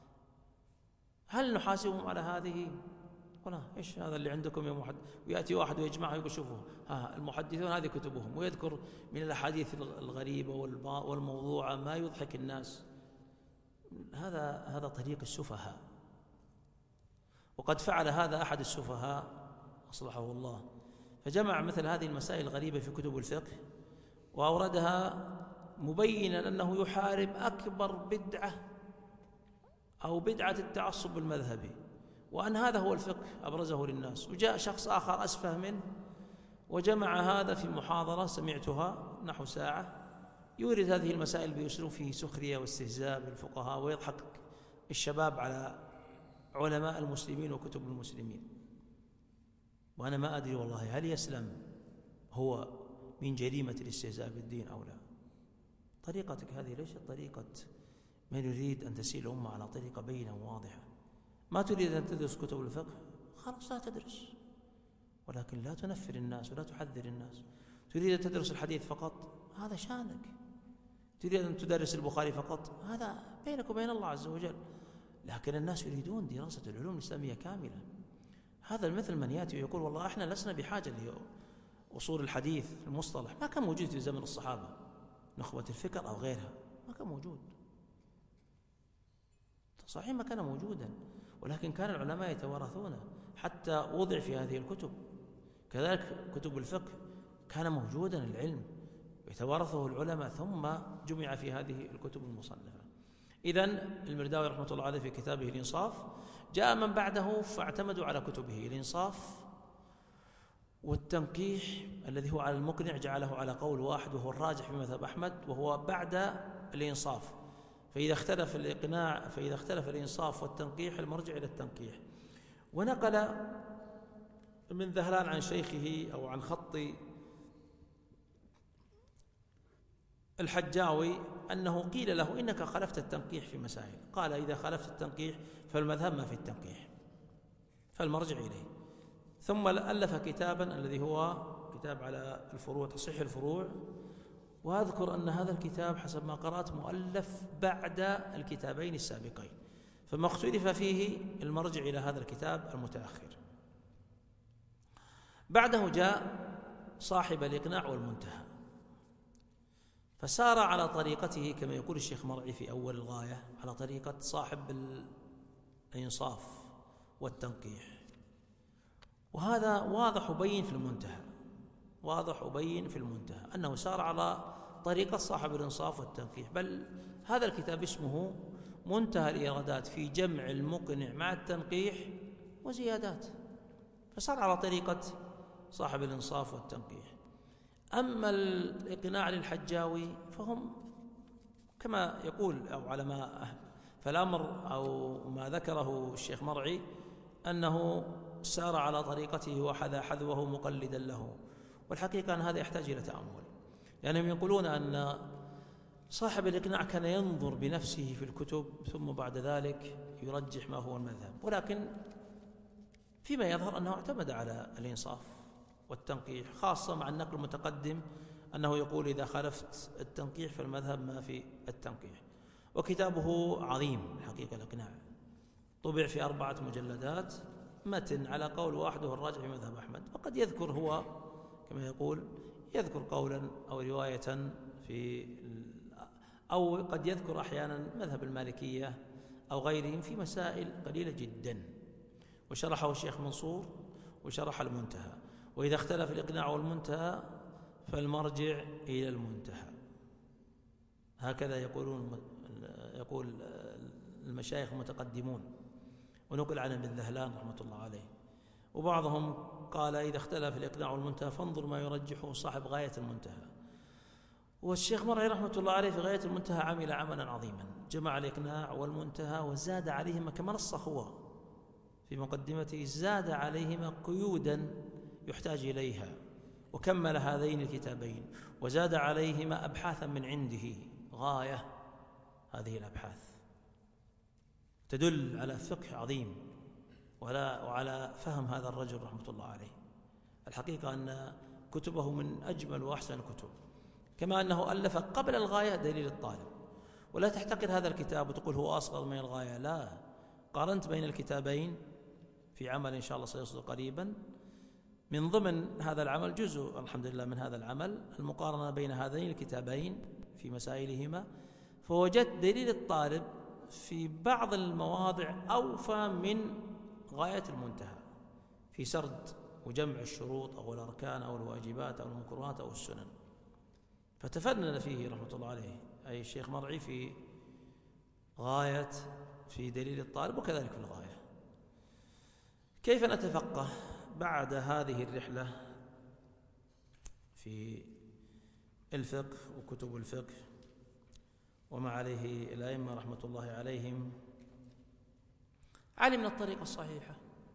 هل نحاسبهم على هذه؟ ولا إيش هذا اللي عندكم يا محدث؟ ويأتي واحد ويجمعه ويقول شوفوا ها المحدثون هذه كتبهم، ويذكر من الأحاديث الغريبة والموضوعة ما يضحك الناس. هذا هذا طريق السفهاء، وقد فعل هذا أحد السفهاء أصلحه الله، فجمع مثل هذه المسائل الغريبة في كتب الفقه وأوردها مبينا أنه يحارب أكبر بدعة أو بدعة التعصب المذهبي، وأن هذا هو الفقه أبرزه للناس. وجاء شخص آخر أسفه منه وجمع هذا في محاضرة سمعتها نحو ساعة، يورد هذه المسائل بأسلوب فيه سخرية واستهزاء بالفقهاء ويضحك الشباب على علماء المسلمين وكتب المسلمين. وأنا ما أدري والله هل يسلم هو من جريمة الاستهزاء بالدين أو لا. طريقتك هذه ليست طريقة من يريد أن تسير الأمة على طريقة بينة وواضحة. ما تريد أن تدرس كتب الفقه، خلاص لا تدرس، ولكن لا تنفر الناس ولا تحذر الناس. تريد أن تدرس الحديث فقط، هذا شانك. تريد أن تدرس البخاري فقط، هذا بينك وبين الله عز وجل. لكن الناس يريدون دراسة العلوم الإسلامية كاملة. هذا مثل من يأتي ويقول والله احنا لسنا بحاجة لأصول الحديث المصطلح، ما كان موجود في زمن الصحابة، نخبة الفكر أو غيرها ما كان موجود. صحيح ما كان موجودا، ولكن كان العلماء يتوارثونه حتى وضع في هذه الكتب. كذلك كتب الفقه كان موجودا العلم يتوارثه العلماء ثم جمع في هذه الكتب المصنفة. إذن المرداوي رحمة الله عليه في كتابه الإنصاف، جاء من بعده فاعتمدوا على كتبه الإنصاف والتنقيح الذي هو على المقنع، جعله على قول واحد وهو الراجح في مذهب أحمد، وهو بعد الإنصاف. فإذا اختلف الإقناع فإذا اختلف الإنصاف والتنقيح المرجع إلى التنقيح. ونقل من ذهلان عن شيخه أو عن خط الحجاوي أنه قيل له إنك خالفت التنقيح في مسائل، قال إذا خالفت التنقيح فالمذهب ما في التنقيح، فالمرجع إليه. ثم ألف كتابا الذي هو كتاب على الفروع، تصحيح الفروع. وأذكر أن هذا الكتاب حسب ما قرأت مؤلف بعد الكتابين السابقين، فما اختلف فيه المرجع إلى هذا الكتاب المتأخر. بعده جاء صاحب الإقناع والمنتهى، فسار على طريقته كما يقول الشيخ مرعي في أول الغاية، على طريقة صاحب الإنصاف والتنقيح. وهذا واضح وبين في المنتهى، واضح وبين في المنتهى أنه سار على طريقة صاحب الإنصاف والتنقيح. بل هذا الكتاب اسمه منتهى الإيرادات في جمع المقنع مع التنقيح وزيادات، فسار على طريقة صاحب الإنصاف والتنقيح. أما الإقناع للحجاوي فهم كما يقول أو على ما فالأمر أو ما ذكره الشيخ مرعي أنه سار على طريقته وحذا حذوه مقلدا له، والحقيقة أن هذا يحتاج إلى تأمل، لأنهم يقولون أن صاحب الإقناع كان ينظر بنفسه في الكتب ثم بعد ذلك يرجح ما هو المذهب، ولكن فيما يظهر أنه اعتمد على الإنصاف والتنقيح، خاصة مع النقل المتقدم أنه يقول إذا خالفت التنقيح فالمذهب ما في التنقيح. وكتابه عظيم الحقيقة الإقناع، طبع في أربعة مجلدات، متن على قول واحد وهو الراجح في مذهب أحمد، وقد يذكر هو كما يقول يذكر قولا أو رواية في أو قد يذكر أحيانا مذهب المالكية أو غيرهم في مسائل قليلة جدا، وشرحه الشيخ منصور وشرح المنتهى. وإذا اختلف الإقناع والمنتهى فالمرجع إلى المنتهى، هكذا يقولون يقول المشايخ المتقدمون، ونقل عن ابن ذهلان رحمة الله عليه. وبعضهم قال إذا اختلف الإقناع والمنتهى فانظر ما يرجحه صاحب غاية المنتهى. والشيخ مرعي رحمة الله عليه في غاية المنتهى عمل عملا عظيما، جمع الإقناع والمنتهى وزاد عليهما كما نص هو في مقدمته، زاد عليهما قيودا يحتاج إليها، وكمل هذين الكتابين وزاد عليهما أبحاثا من عنده غاية. هذه الأبحاث تدل على فقه عظيم ولا وعلى فهم هذا الرجل رحمة الله عليه. الحقيقة أن كتبه من أجمل وأحسن الكتب، كما أنه ألف قبل الغاية دليل الطالب. ولا تحتقر هذا الكتاب وتقول هو أصغر من الغاية، لا، قارنت بين الكتابين في عمل إن شاء الله سيصدر قريبا. من ضمن هذا العمل جزء الحمد لله من هذا العمل المقارنة بين هذين الكتابين في مسائلهما، فوجدت دليل الطالب في بعض المواضع أوفى من غاية المنتهى في سرد وجمع الشروط أو الأركان أو الواجبات أو المكروهات أو السنن، فتفنن فيه رحمة الله عليه أي الشيخ مرعي في غاية في دليل الطالب، وكذلك في الغاية. كيف نتفقه بعد هذه الرحلة في الفقه وكتب الفقه وما عليه الأئمة رحمة الله عليهم؟ علمنا الطريقة الصحيحة،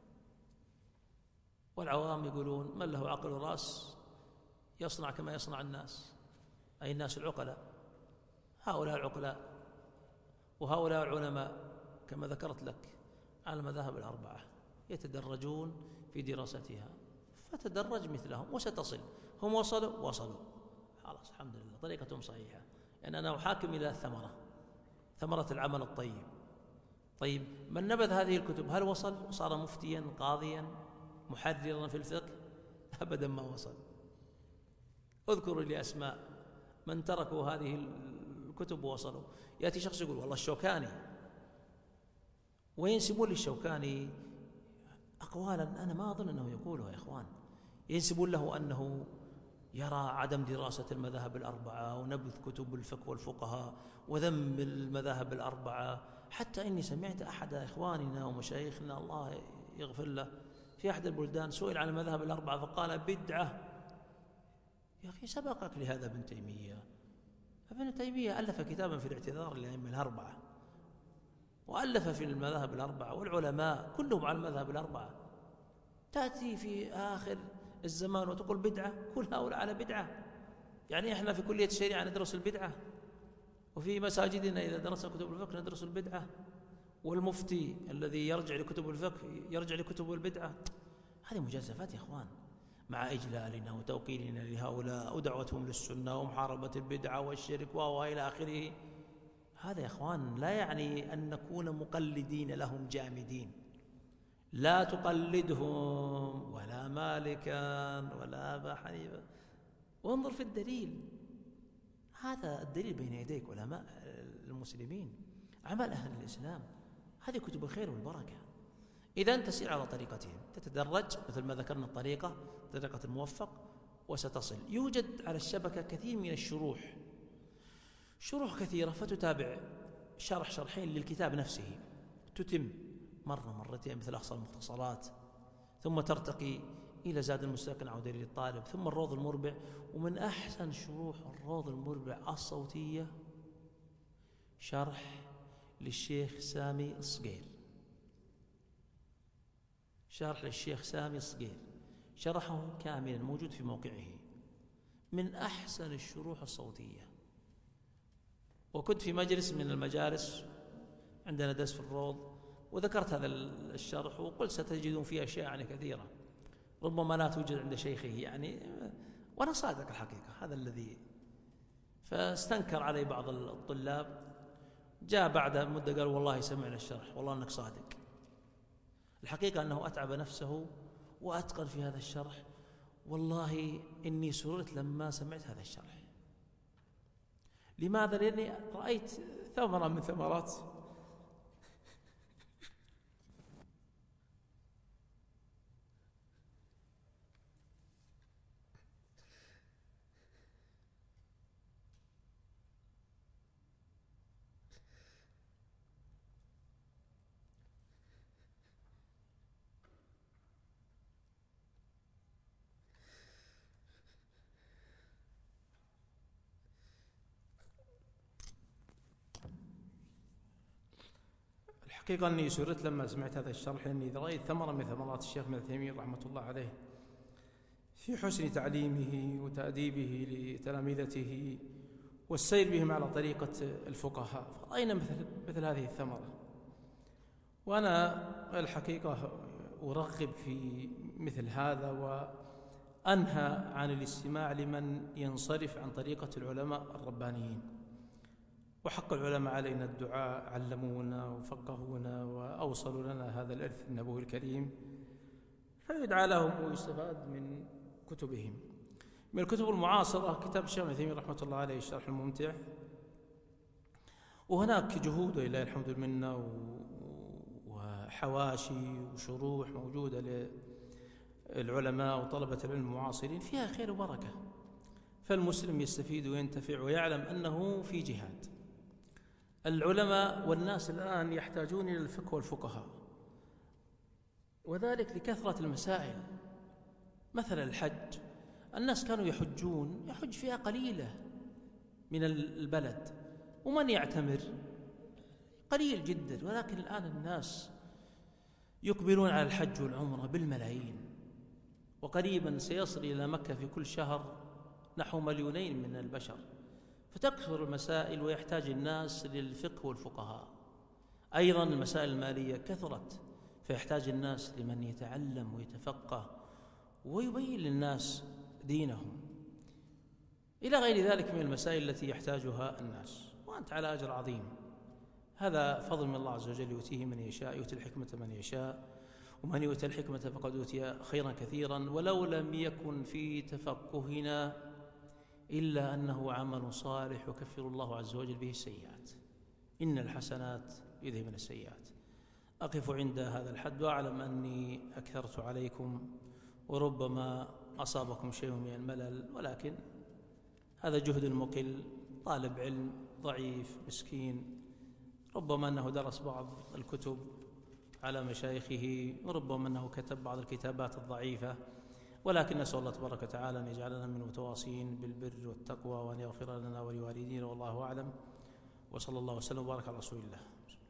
والعوام يقولون من له عقل ورأس يصنع كما يصنع الناس، أي الناس العقلاء، هؤلاء العقلاء وهؤلاء العلماء كما ذكرت لك على المذاهب الأربعة يتدرجون في دراستها، فتدرج مثلهم وستصل. هم وصلوا وصلوا خلاص الحمد لله، طريقتهم صحيحة، لأن أنا أحاكم إلى الثمرة، ثمرة العمل الطيب. طيب من نبذ هذه الكتب هل وصل وصار مفتيا قاضيا محررا في الفقه؟ أبدا ما وصل. اذكروا لي أسماء من تركوا هذه الكتب ووصلوا. يأتي شخص يقول والله الشوكاني، وينسبون للشوكاني أقوالا أنا ما أظن أنه يقولها يا إخوان. ينسبون له أنه يرى عدم دراسة المذاهب الأربعة ونبذ كتب الفقه والفقهاء وذم المذاهب الأربعة. حتى إني سمعت أحد إخواننا ومشايخنا الله يغفر له في أحد البلدان سئل عن المذاهب الأربعة فقال بدعة. يا أخي سبقك لهذا ابن تيمية. ابن تيمية ألف كتابا في الاعتذار للأئمة الأربعة، وألف في المذاهب الأربعة، والعلماء كلهم على المذاهب الأربعة. تأتي في آخر الزمان وتقول بدعة، كل هؤلاء على بدعة. يعني إحنا في كلية الشريعة ندرس البدعة، وفي مساجدنا إذا درسنا كتب الفقه ندرس البدعة، والمفتي الذي يرجع لكتب الفقه يرجع لكتب البدعة. هذه مجازفات يا إخوان، مع إجلالنا وتوقيرنا لهؤلاء ودعوتهم للسنة ومحاربة البدعة والشرك وإلى آخره. هذا يا إخوان لا يعني أن نكون مقلدين لهم جامدين. لا تقلدهم ولا مالكا ولا أبا حنيفة، وانظر في الدليل. هذا الدليل بين يديك علماء المسلمين، أعمال أهل الإسلام، هذه كتب الخير والبركة. إذا تسير على طريقتهم، تتدرج مثل ما ذكرنا الطريقة طريقة الموفق وستصل. يوجد على الشبكة كثير من الشروح، شروح كثيرة، فتتابع شرح شرحين للكتاب نفسه، تتم مرة مرتين مثل أقصى المختصرات، ثم ترتقي إلى زاد المستقنع ودليل الطالب، ثم الروض المربع. ومن أحسن شروح الروض المربع الصوتية شرح للشيخ سامي الصقير، شرح للشيخ سامي الصقير، شرحه كاملا موجود في موقعه، من أحسن الشروح الصوتية. وكنت في مجلس من المجالس عندنا درس في الروض وذكرت هذا الشرح وقلت ستجدون فيه أشياء يعني كثيرة ربما لا توجد عند شيخه يعني، وأنا صادق الحقيقة هذا الذي. فاستنكر علي بعض الطلاب، جاء بعد مدة قال والله سمعنا الشرح، والله أنك صادق. الحقيقة أنه أتعب نفسه وأتقن في هذا الشرح، والله إني سررت لما سمعت هذا الشرح. لماذا؟ لأني رأيت ثمرة من ثمرات الحقيقة أني سررت لما سمعت هذا الشرح، لأني رأيت ثمرة من ثمرات الشيخ ابن تيمية رحمة الله عليه في حسن تعليمه وتأديبه لتلامذته والسير بهم على طريقة الفقهاء، فرأينا مثل, مثل هذه الثمرة. وأنا الحقيقة أرغب في مثل هذا وأنهى عن الاستماع لمن ينصرف عن طريقة العلماء الربانيين. وحق العلماء علينا الدعاء، علمونا وفقهونا وأوصلوا لنا هذا الإرث النبوي الكريم، فيدعى لهم ويستفاد من كتبهم. من الكتب المعاصرة كتاب الشيخ ابن تيمية رحمة الله عليه الشرح الممتع، وهناك جهود لله الحمد لله وحواشي وشروح موجودة للعلماء وطلبة العلم المعاصرين فيها خير وبركة، فالمسلم يستفيد وينتفع ويعلم أنه في جهاد. العلماء والناس الآن يحتاجون إلى الفقه والفقهاء، وذلك لكثرة المسائل. مثلا الحج، الناس كانوا يحجون يحج فئة قليلة من البلد، ومن يعتمر قليل جدا، ولكن الآن الناس يقبلون على الحج والعمرة بالملايين، وقريبا سيصل إلى مكة في كل شهر نحو مليونين من البشر، فتكثر المسائل ويحتاج الناس للفقه والفقهاء. أيضا المسائل المالية كثرت، فيحتاج الناس لمن يتعلم ويتفقه ويبين للناس دينهم، إلى غير ذلك من المسائل التي يحتاجها الناس. وأنت على أجر عظيم، هذا فضل من الله عز وجل يؤتيه من يشاء، يؤتي الحكمة من يشاء، ومن يؤتى الحكمة فقد أوتي خيرا كثيرا. ولو لم يكن في تفقهنا إلا أنه عمل صالح يكفر الله عز وجل به السيئات، إن الحسنات يذهبن السيئات. أقف عند هذا الحد وأعلم أني أكثرت عليكم وربما أصابكم شيء من الملل، ولكن هذا جهد مقل، طالب علم ضعيف مسكين ربما أنه درس بعض الكتب على مشايخه، وربما أنه كتب بعض الكتابات الضعيفة، ولكن نسأل الله تبارك وتعالى أن يجعلنا من المتواصين بالبر والتقوى، وأن يغفر لنا ولوالدينا، والله أعلم. وصلى الله وسلم وبارك على رسول الله.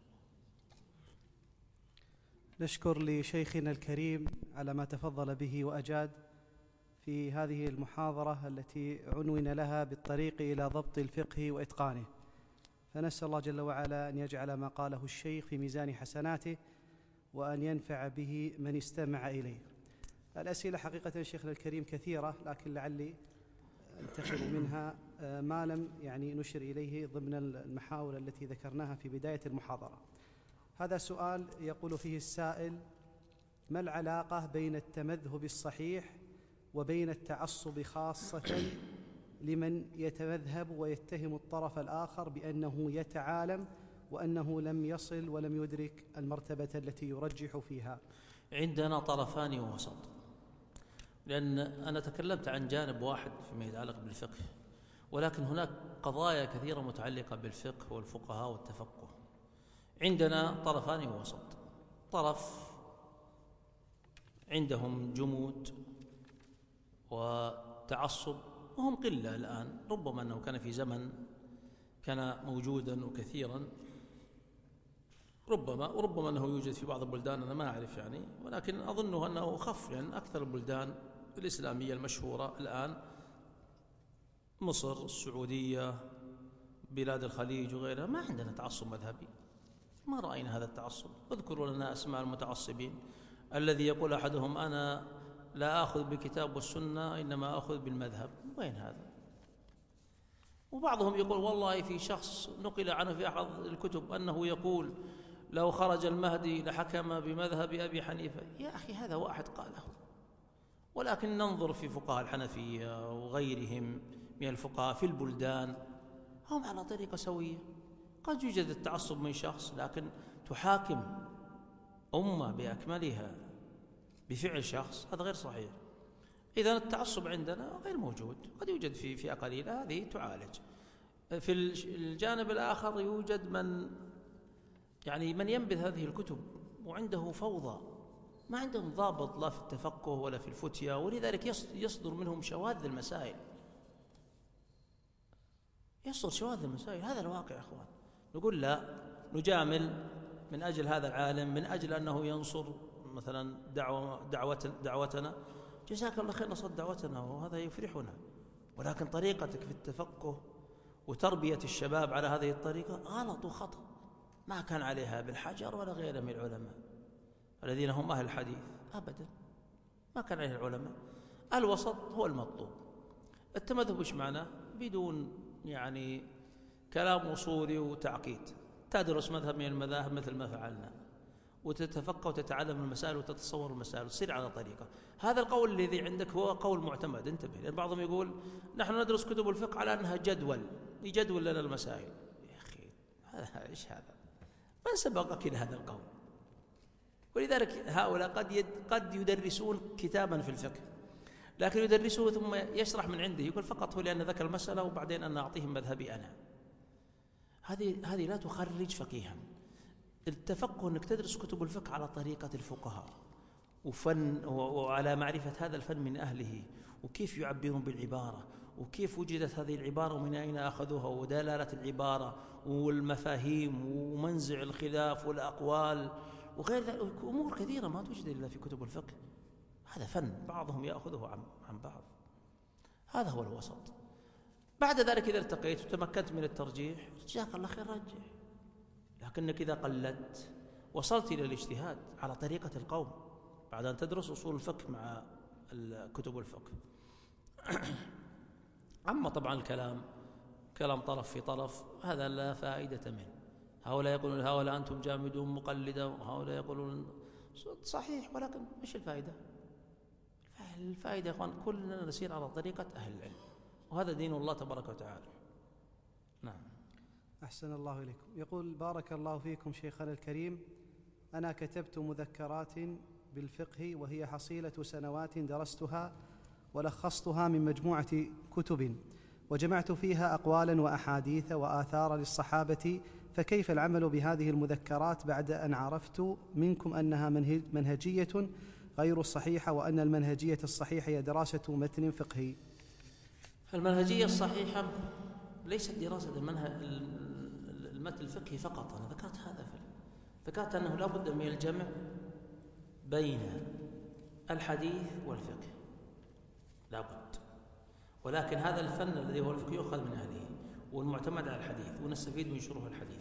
نشكر لشيخنا الكريم على ما تفضل به وأجاد في هذه المحاضرة التي عنون لها بالطريق إلى ضبط الفقه وإتقانه، فنسأل الله جل وعلا أن يجعل ما قاله الشيخ في ميزان حسناته، وأن ينفع به من استمع إليه. الأسئلة حقيقة شيخنا الكريم كثيرة، لكن لعلي انتخب منها ما لم يعني نشر إليه ضمن المحاور التي ذكرناها في بداية المحاضرة. هذا سؤال يقول فيه السائل: ما العلاقة بين التمذهب الصحيح وبين التعصب، خاصة لمن يتمذهب ويتهم الطرف الآخر بأنه يتعالم وأنه لم يصل ولم يدرك المرتبة التي يرجح فيها؟ عندنا طرفان ووسط، لأن أنا تكلمت عن جانب واحد فيما يتعلق بالفقه، ولكن هناك قضايا كثيرة متعلقة بالفقه والفقهاء والتفقه. عندنا طرفان ووسط، طرف عندهم جمود وتعصب وهم قلة الآن، ربما أنه كان في زمن كان موجودا وكثيرا، ربما وربما أنه يوجد في بعض البلدان، أنا ما أعرف يعني، ولكن أظنه أنه خف، لأن يعني أكثر البلدان الإسلامية المشهورة الآن مصر، السعودية، بلاد الخليج وغيرها ما عندنا تعصب مذهبي، ما رأينا هذا التعصب. اذكروا لنا أسماء المتعصبين الذي يقول أحدهم أنا لا أخذ بالكتاب والسنة إنما أخذ بالمذهب، وين هذا؟ وبعضهم يقول والله في شخص نقل عنه في أحد الكتب أنه يقول لو خرج المهدي لحكم بمذهب أبي حنيفة. يا أخي هذا واحد قاله، ولكن ننظر في فقهاء الحنفية وغيرهم من الفقهاء في البلدان هم على طريقة سوية. قد يوجد التعصب من شخص، لكن تحاكم أمة بأكملها بفعل شخص، هذا غير صحيح. إذن التعصب عندنا غير موجود، قد يوجد في فئة قليلة هذه تعالج. في الجانب الآخر يوجد من يعني من ينبذ هذه الكتب وعنده فوضى، ما عندهم ضابط لا في التفقه ولا في الفتية، ولذلك يصدر منهم شواذ المسائل، يصدر شواذ المسائل. هذا الواقع يا أخوان. نقول لا، نجامل من أجل هذا العالم، من أجل أنه ينصر مثلا دعوة دعوة دعوتنا، جزاك الله خير نصر دعوتنا وهذا يفرحنا، ولكن طريقتك في التفقه وتربية الشباب على هذه الطريقة غلط وخطأ، ما كان عليها ابن حجر ولا غيره من العلماء الذين هم أهل الحديث، أبدا ما كان عليه العلماء. الوسط هو المطلوب. التمذهب إيش معناه؟ بدون يعني كلام أصولي وتعقيد، تدرس مذهب من المذاهب مثل ما فعلنا، وتتفقه وتتعلم المسائل وتتصور المسائل وتصير على طريقة. هذا القول الذي عندك هو قول معتمد، انتبه، لأن بعضهم يقول نحن ندرس كتب الفقه على أنها جدول، يجدول لنا المسائل. يا أخي هذا إيش هذا؟ من سبقك إلى هذا القول؟ ولذلك هؤلاء قد يد قد يدرسون كتابا في الفقه، لكن يدرسه ثم يشرح من عنده، يقول فقط هو لأن ذكر المسألة وبعدين أنا أعطيهم مذهبي أنا. هذه هذه لا تخرج فقيها. التفقه أنك تدرس كتب الفقه على طريقة الفقهاء وفن وعلى معرفة هذا الفن من أهله، وكيف يعبرون بالعبارة، وكيف وجدت هذه العبارة ومن أين أخذوها، ودلالة العبارة والمفاهيم ومنزع الخلاف والأقوال وغير ذلك، أمور كثيرة ما توجد إلا في كتب الفقه. هذا فن بعضهم يأخذه عن عن بعض. هذا هو الوسط. بعد ذلك إذا ارتقيت وتمكنت من الترجيح جزاك الله خير رجح، لكنك إذا قلدت وصلت إلى الاجتهاد على طريقة القوم بعد أن تدرس أصول الفقه مع كتب الفقه. أما طبعا الكلام كلام طرف في طرف هذا لا فائدة منه. هؤلاء يقولون هؤلاء أنتم جامدون مقلدة، وهؤلاء يقولون صحيح، ولكن إيش الفائدة؟ الفائدة يا أخوان كلنا نسير على طريقة أهل العلم، وهذا دين الله تبارك وتعالى. نعم. أحسن الله إليكم. يقول بارك الله فيكم شيخنا الكريم، أنا كتبت مذكرات بالفقه وهي حصيلة سنوات درستها ولخصتها من مجموعة كتب، وجمعت فيها أقوالا وأحاديث وآثار للصحابة، فكيف العمل بهذه المذكرات بعد أن عرفت منكم أنها منهجية غير الصحيحة، وأن المنهجية الصحيحة هي دراسة متن فقهي؟ المنهجية الصحيحة ليست دراسة المنهج المتن الفقهي فقط، أنا ذكرت هذا في ذكرت أنه لا بد من الجمع بين الحديث والفقه، لا بد، ولكن هذا الفن الذي هو الفقه يؤخذ من أهله والمعتمد على الحديث، ونستفيد من شروح الحديث.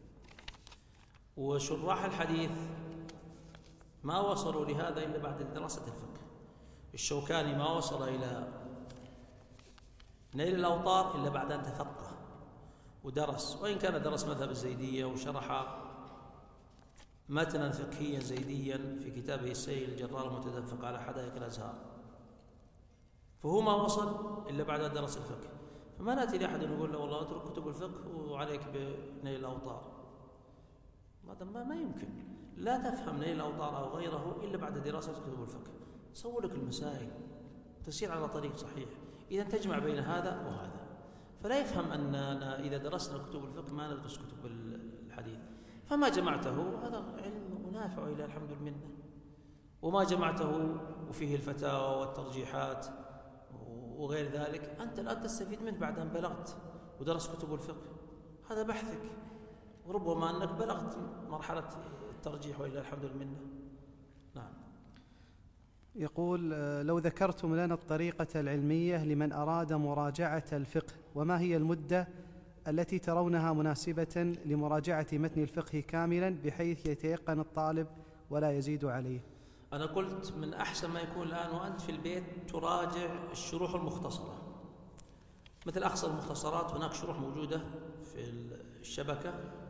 وشراح الحديث ما وصلوا لهذا إلا بعد دراسة الفقه. الشوكاني ما وصل إلى نيل الأوطار إلا بعد أن تفقه ودرس، وإن كان درس مذهب الزيدية وشرح متنا فقهيا زيديا في كتابه السيل الجرار المتدفق على حدائق الأزهار، فهو ما وصل إلا بعد أن درس الفقه. فما نأتي لأحد نقول له والله اترك كتب الفقه وعليك بنيل الأوطار، هذا ما, ما يمكن. لا تفهم نيل الأوطار أو غيره إلا بعد دراسة كتب الفقه، تصور لك المسائل، تسير على طريق صحيح. إذا تجمع بين هذا وهذا، فلا يفهم أننا إذا درسنا كتب الفقه ما ندرس كتب الحديث. فما جمعته هذا علم منافع إلى الحمد لله، وما جمعته وفيه الفتاوى والترجيحات وغير ذلك أنت الآن تستفيد منه بعد أن بلغت ودرست كتب الفقه. هذا بحثك وربما أنك بلغت مرحلة الترجيح وإلى الحمد لله. نعم. يقول لو ذكرتم لنا الطريقة العلمية لمن أراد مراجعة الفقه، وما هي المدة التي ترونها مناسبة لمراجعة متن الفقه كاملا بحيث يتيقن الطالب ولا يزيد عليه؟ أنا قلت من أحسن ما يكون الآن وأنت في البيت تراجع الشروح المختصرة، مثل أقصى المختصرات هناك شروح موجودة في الشبكة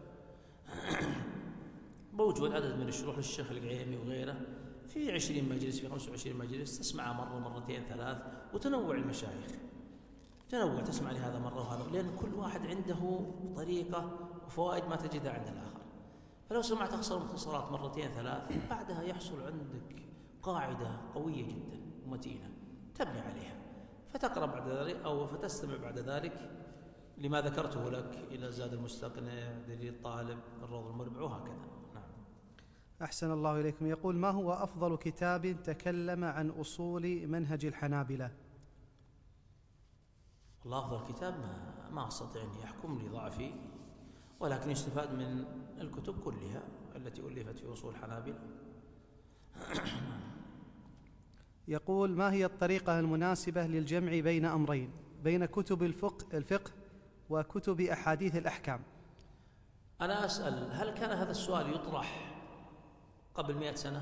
موجود عدد من الشروح للشيخ القعيمي وغيره في عشرين مجلس في خمسة وعشرين مجلس، تسمعها مرة مرتين ثلاث وتنوع المشايخ، تنوع تسمع لهذا مرة وهذا، لأن كل واحد عنده طريقة وفوائد ما تجدها عند الآخر. فلو سمعت أقصى المختصرات مرتين ثلاث بعدها يحصل عندك قاعدة قوية جدا ومتينة تبني عليها، فتقرأ بعد ذلك أو فتستمع بعد ذلك لما ذكرته لك إلى زاد المستقنع، دليل الطالب، الروض المربع وهكذا. نعم. أحسن الله إليكم. يقول ما هو أفضل كتاب تكلم عن أصول منهج الحنابلة؟ والله أفضل كتاب ما, ما أستطيع أن يحكم لضعفي، ولكن يستفاد من الكتب كلها التي ألفت في أصول الحنابلة. يقول ما هي الطريقة المناسبة للجمع بين أمرين، بين كتب الفقه, الفقه وكتب أحاديث الأحكام؟ أنا أسأل هل كان هذا السؤال يطرح قبل مئة سنة؟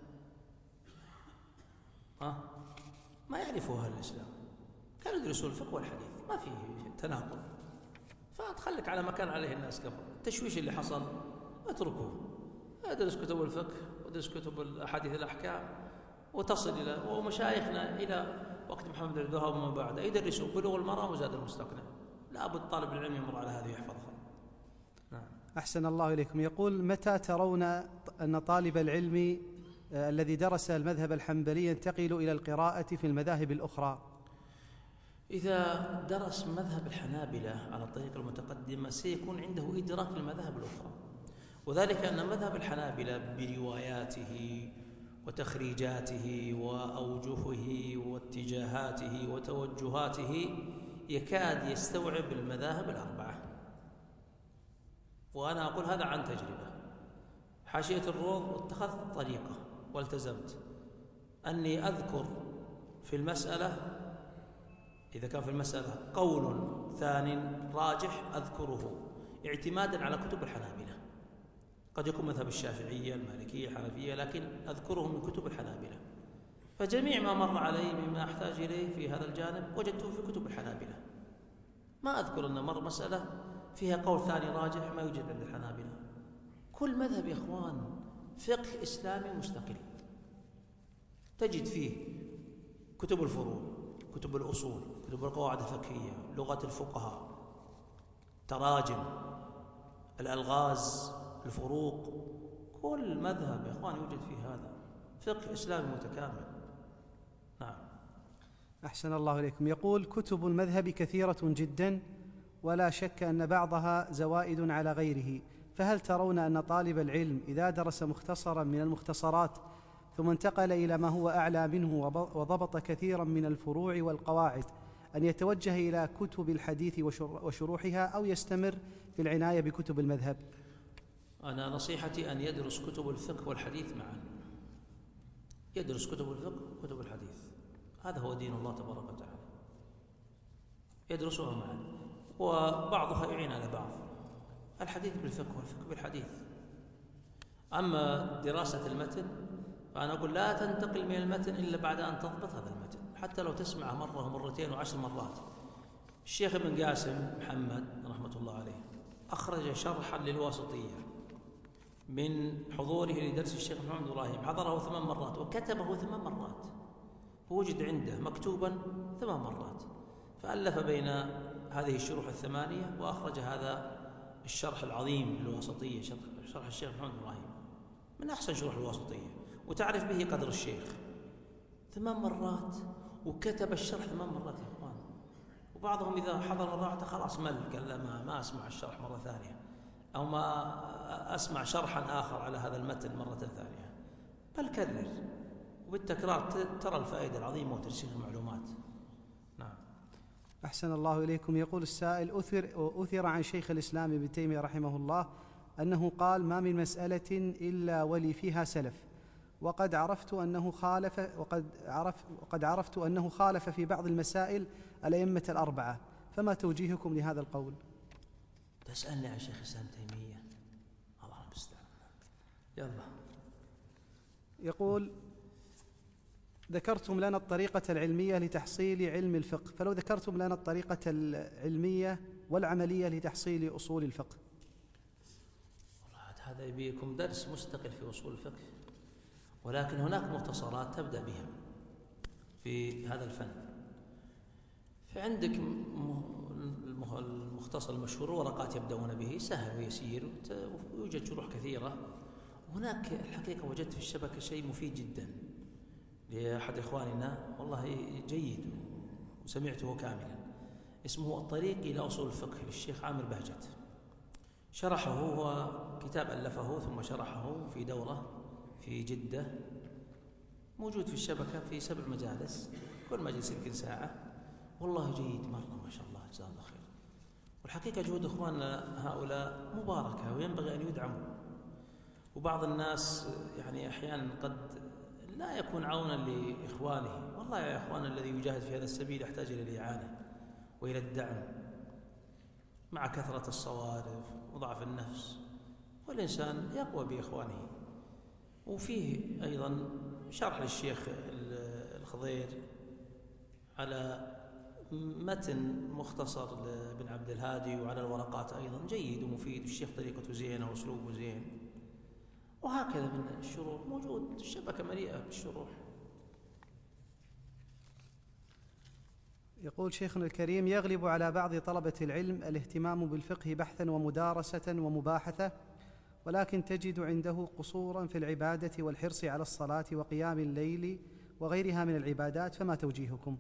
ها؟ ما يعرفه أهل الإسلام، كانوا يدرسون الفقه والحديث ما فيه تناقض، فأتخلك على ما كان عليه الناس قبل. التشويش اللي حصل اتركوه، ادرس كتب الفقه وادرس كتب الأحاديث الأحكام وتصل إلى ومشايخنا إلى وقت محمد بن عبد الوهاب وما بعده يدرسوا بلوغ المرام وزاد المستقنع، لابد طالب العلم يمر على هذه ويحفظها. نعم. أحسن الله إليكم. يقول متى ترون أن طالب العلم الذي درس المذهب الحنبلي ينتقل إلى القراءة في المذاهب الأخرى؟ إذا درس مذهب الحنابلة على الطريقة المتقدمة سيكون عنده إدراك للمذاهب الأخرى، وذلك أن مذهب الحنابلة برواياته وتخريجاته وأوجهه واتجاهاته وتوجهاته يكاد يستوعب المذاهب الأربعة، وأنا أقول هذا عن تجربة. حاشية الروض اتخذت طريقة والتزمت أني أذكر في المسألة إذا كان في المسألة قول ثاني راجح أذكره اعتمادا على كتب الحنابلة، قد يكون مذهب الشافعية المالكية الحنفية لكن أذكره من كتب الحنابلة، فجميع ما مر علي مما أحتاج إليه في هذا الجانب وجدته في كتب الحنابلة. ما أذكر أن مر مسألة فيها قول ثاني راجح ما يوجد عند الحنابلة. كل مذهب يا إخوان فقه إسلامي مستقل، تجد فيه كتب الفروع، كتب الأصول، كتب القواعد الفقهية، لغة الفقهاء، تراجم، الألغاز، الفروق، كل مذهب يا إخوان يوجد فيه هذا فقه إسلامي متكامل. نعم. أحسن الله إليكم. يقول كتب المذهب كثيرة جدا ولا شك أن بعضها زوائد على غيره، فهل ترون أن طالب العلم إذا درس مختصرا من المختصرات ثم انتقل إلى ما هو أعلى منه وضبط كثيرا من الفروع والقواعد أن يتوجه إلى كتب الحديث وشروحها أو يستمر في العناية بكتب المذهب؟ أنا نصيحتي أن يدرس كتب الفقه والحديث معا، يدرس كتب الفقه وكتب الحديث، هذا هو دين الله تبارك وتعالى، يدرسها معا وبعضها يعين على بعض، الحديث بالفقه والفقه بالحديث. أما دراسة المتن فأنا أقول لا تنتقل من المتن إلا بعد أن تضبط هذا المتن، حتى لو تسمعه مرة ومرتين وعشر مرات. الشيخ ابن قاسم محمد رحمة الله عليه أخرج شرحا للواسطية من حضوره لدرس الشيخ محمد إبراهيم، حضره ثمان مرات وكتبه ثمان مرات، ووجد عنده مكتوبا ثمان مرات، فألف بين هذه الشروح الثمانية وأخرج هذا الشرح العظيم للواسطية، شرح الشيخ محمد إبراهيم من أحسن شروح الواسطية، وتعرف به قدر الشيخ. ثمان مرات وكتب الشرح ثمان مرات يا إخوان، وبعضهم إذا حضر مرة واحدة خلاص مل، قال لا ما, ما أسمع الشرح مرة ثانية، أو ما أسمع شرحا آخر على هذا المتن مرة ثانية، بل كرر، وبالتكرار ترى الفائدة العظيمة وترسيخ المعلومات. نعم. أحسن الله إليكم. يقول السائل أثر, أثر عن شيخ الإسلام ابن تيمية رحمه الله أنه قال: ما من مسألة إلا ولي فيها سلف، وقد عرفت أنه خالف وقد عرف وقد عرفت أنه خالف في بعض المسائل الأئمة الأربعة، فما توجيهكم لهذا القول؟ تسألني عن شيخ الإسلام تيمية، الله المستعان. يلا. يقول: ذكرتم لنا الطريقة العلمية لتحصيل علم الفقه، فلو ذكرتم لنا الطريقة العلمية والعملية لتحصيل أصول الفقه. هذا يبيكم درس مستقل في أصول الفقه، ولكن هناك مختصرات تبدأ بها في هذا الفن. فعندك المختصر المشهور ورقات يبدأون به، سهل ويسير ويوجد شروح كثيرة. هناك الحقيقة وجدت في الشبكة شيء مفيد جدا لأحد إخواننا، والله جيد وسمعته كاملا، اسمه الطريق إلى أصول الفقه للشيخ عامر بهجت. شرحه، هو كتاب ألفه ثم شرحه في دورة في جدة، موجود في الشبكة في سبع مجالس، كل مجلس يمكن ساعة، والله جيد مرة ما شاء الله، جزاه الله خير. والحقيقة جهود إخواننا هؤلاء مباركة وينبغي أن يدعموا. وبعض الناس يعني أحيانا قد لا يكون عونا لإخوانه، والله يا إخوان الذي يجاهد في هذا السبيل يحتاج إلى الإعانة وإلى الدعم مع كثرة الصوارف وضعف النفس، والإنسان يقوى بإخوانه. وفيه أيضا شرح للشيخ الخضير على متن مختصر لابن عبد الهادي، وعلى الورقات أيضا جيد ومفيد، والشيخ طريقته زينة وأسلوبه زين، وهكذا من الشروح موجود، الشبكة مليئة بالشروح. يقول شيخنا الكريم: يغلب على بعض طلبة العلم الاهتمام بالفقه بحثا ومدارسة ومباحثة، ولكن تجد عنده قصورا في العبادة والحرص على الصلاة وقيام الليل وغيرها من العبادات، فما توجيهكم؟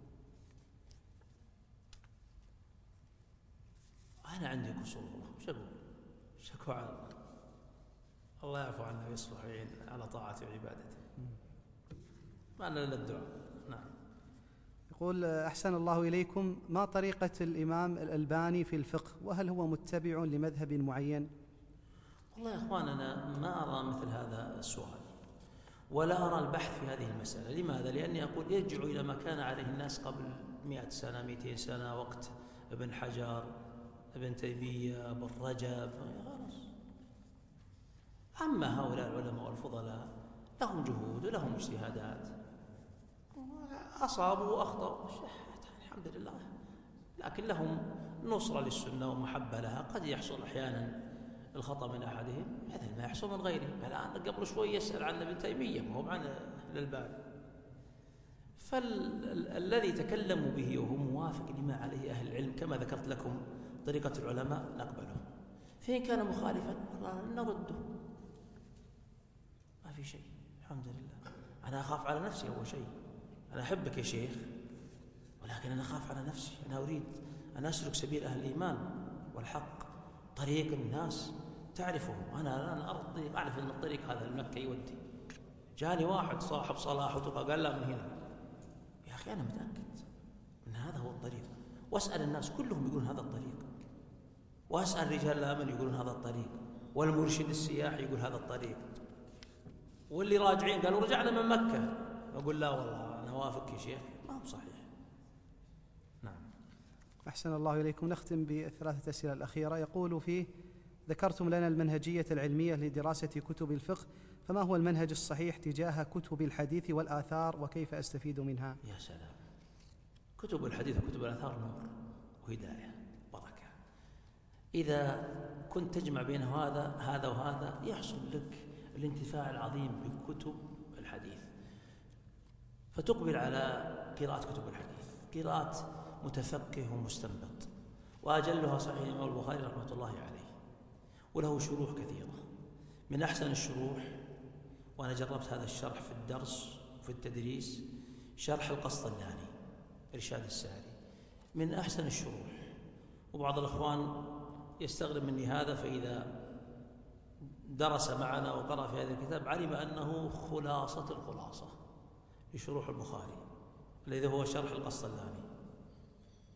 أنا عندي قصور، وش أقول؟ شكوى على الله، الله يعفو عنا ويصلح على طاعته وعبادته، ما لنا إلا الدعاء. نعم. يقول: أحسن الله إليكم، ما طريقة الإمام الألباني في الفقه، وهل هو متبع لمذهب معين؟ والله يا إخوان، أنا ما أرى مثل هذا السؤال، ولا أرى البحث في هذه المسألة. لماذا؟ لأني أقول يرجع إلى ما كان عليه الناس قبل مئة سنة مئتين سنة، وقت ابن حجر، ابن تيمية، ابن رجب، خلاص. أما هؤلاء العلماء والفضلاء لهم جهود ولهم اجتهادات، أصابوا وأخطأوا الحمد لله، لكن لهم نصرة للسنة ومحبة لها. قد يحصل أحيانا الخطأ من أحدهم مثل ما يحصل من غيره. الآن قبل شوي يسأل عن ابن تيمية، ما هو عن الألباني. فالذي تكلموا به وهو موافق لما عليه أهل العلم كما ذكرت لكم طريقة العلماء نقبله، فإن كان مخالفا نرده، ما في شيء الحمد لله. أنا أخاف على نفسي أول شيء، أنا أحبك يا شيخ، ولكن أنا أخاف على نفسي. أنا أريد أن أسلك سبيل أهل الإيمان والحق، طريق الناس تعرفه. أنا أنا أرضي أعرف أن الطريق هذا المكة يودي. جاني واحد صاحب صلاح وتقى قال لا من هنا، يا أخي أنا متأكد أن هذا هو الطريق، وأسأل الناس كلهم يقولون هذا الطريق، وأسأل رجال الأمن يقولون هذا الطريق، والمرشد السياحي يقول هذا الطريق، واللي راجعين قالوا رجعنا من مكة، أقول لا والله أنا وافق يا شيخ، ما هو صحيح. نعم. أحسن الله إليكم. نختم بثلاثة أسئلة الأخيرة. يقول فيه: ذكرتم لنا المنهجية العلمية لدراسة كتب الفقه، فما هو المنهج الصحيح تجاه كتب الحديث والآثار، وكيف أستفيد منها؟ يا سلام، كتب الحديث وكتب الآثار نور وهداية بركة. إذا كنت تجمع بين هذا هذا وهذا يحصل لك الانتفاع العظيم بكتب الحديث، فتقبل على قراءة كتب الحديث قراءة متفقه ومستنبط، وأجلها صحيح الإمام البخاري رحمة الله عليه، وله شروح كثيرة. من أحسن الشروح، وأنا جربت هذا الشرح في الدرس وفي التدريس، شرح القسطلاني إرشاد الساري، من أحسن الشروح. وبعض الأخوان يستغرب مني هذا، فإذا درس معنا وقرأ في هذا الكتاب علم أنه خلاصة الخلاصة لشروح البخاري الذي هو شرح القسطلاني.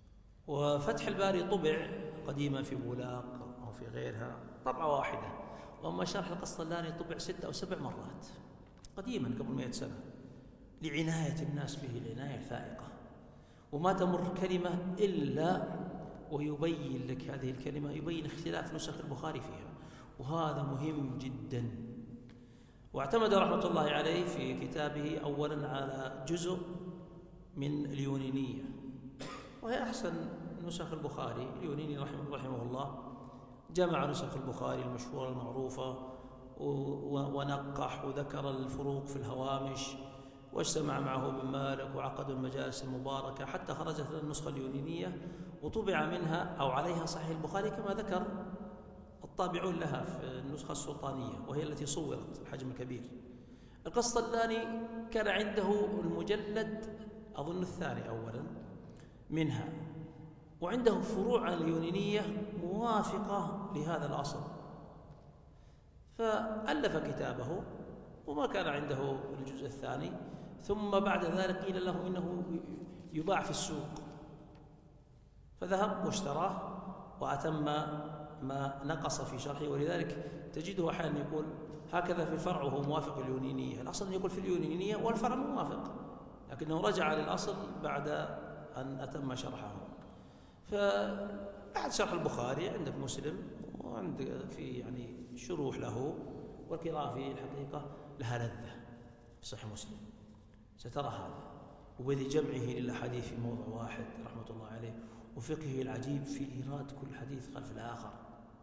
وفتح الباري طبع قديما في بولاق أو في غيرها طبعة واحدة، وأما شرح القسطلاني طبع ست أو سبع مرات قديما قبل مئة سنة، لعناية الناس به العناية الفائقة، وما تمر كلمة إلا ويبين لك هذه الكلمة، يبين اختلاف نسخ البخاري فيها، وهذا مهم جدا. واعتمد رحمة الله عليه في كتابه أولا على جزء من اليونانية، وهي أحسن نسخ البخاري. اليوناني رحمه, رحمه الله جمع نسخ البخاري المشهورة المعروفة ونقح وذكر الفروق في الهوامش، واجتمع معه ابن مالك وعقدوا المجالس المباركة حتى خرجت النسخة اليونانية وطبع منها أو عليها صحيح البخاري كما ذكر الطابعون لها في النسخة السلطانية، وهي التي صورت الحجم الكبير. القسطلاني كان عنده المجلد أظن الثاني أولا منها، وعنده فروع عن اليونانية موافقة لهذا الأصل، فألف كتابه وما كان عنده الجزء الثاني. ثم بعد ذلك قيل له إنه يباع في السوق، فذهب واشتراه وأتم ما نقص في شرحه. ولذلك تجده أحيانا يقول هكذا في الفرع وهو موافق اليونانية، الأصل يقول في اليونانية والفرع موافق، لكنه رجع للأصل بعد أن أتم شرحه. فبعد شرح البخاري عندك مسلم، وعندك في يعني شروح له، والقراءة في الحقيقة لها لذة في صحيح مسلم، سترى هذا، وبذي جمعه للأحاديث في موضع واحد رحمة الله عليه، وفقهه العجيب في إيراد كل حديث خلف الآخر،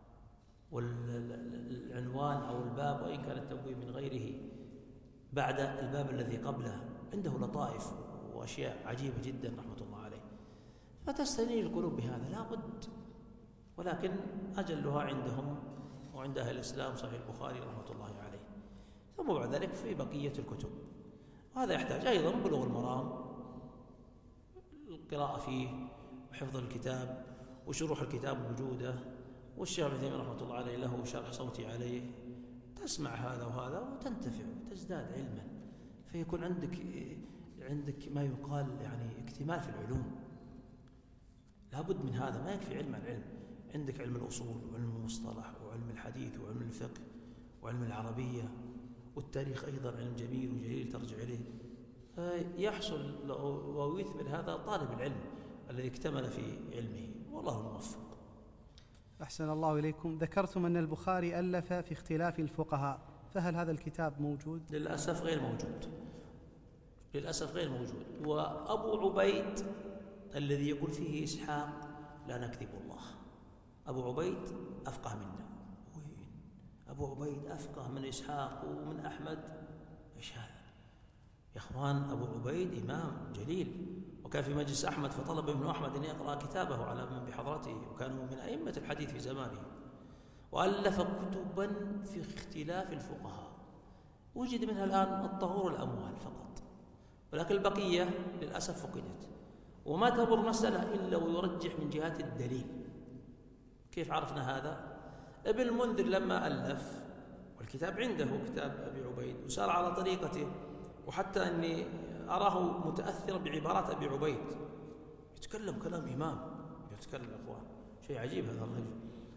والعنوان أو الباب وإن كان التبويب من غيره بعد الباب الذي قبله، عنده لطائف وأشياء عجيبة جدا رحمة الله عليه. فتستنير القلوب بهذا لا بد، ولكن أجلها عندهم وعند أهل الإسلام صحيح البخاري رحمة الله عليه. ثم بعد ذلك في بقية الكتب، وهذا يحتاج أيضا بلوغ المرام، القراءة فيه وحفظ الكتاب وشروح الكتاب موجودة، والشيخ ابن تيمية رحمة الله عليه له شرح صوتي عليه، تسمع هذا وهذا وتنتفع وتزداد علما، فيكون عندك عندك ما يقال يعني اكتمال في العلوم. لابد من هذا، ما يكفي علم العلم، عندك علم الأصول وعلم المصطلح وعلم الحديث وعلم الفقه وعلم العربية والتاريخ أيضا علم جميل وجليل ترجع إليه، يحصل ويثمر هذا طالب العلم الذي اكتمل في علمه، والله الموفق. أحسن الله إليكم. ذكرتم أن البخاري ألف في اختلاف الفقهاء، فهل هذا الكتاب موجود؟ للأسف غير موجود، للأسف غير موجود. وأبو عبيد الذي يقول فيه إسحاق لا نكذب الله، أبو عبيد أفقه منا. وين أبو عبيد أفقه من إسحاق ومن أحمد؟ إيش هذا يا إخوان؟ أبو عبيد إمام جليل، وكان في مجلس أحمد فطلب ابن أحمد أن يقرأ كتابه على من بحضرته، وكانوا من أئمة الحديث في زمانه، وألف كتبا في اختلاف الفقهاء، وجد منها الآن الطهور والأموال فقط، ولكن البقية للأسف فقدت، وما تمر مسألة إلا ويرجح من جهات الدليل. كيف عرفنا هذا؟ ابن المنذر لما ألف، والكتاب عنده كتاب أبي عبيد، وسار على طريقته، وحتى أني أراه متأثرا بعبارات أبي عبيد، يتكلم كلام إمام، يتكلم أخوان، شيء عجيب هذا الرجل.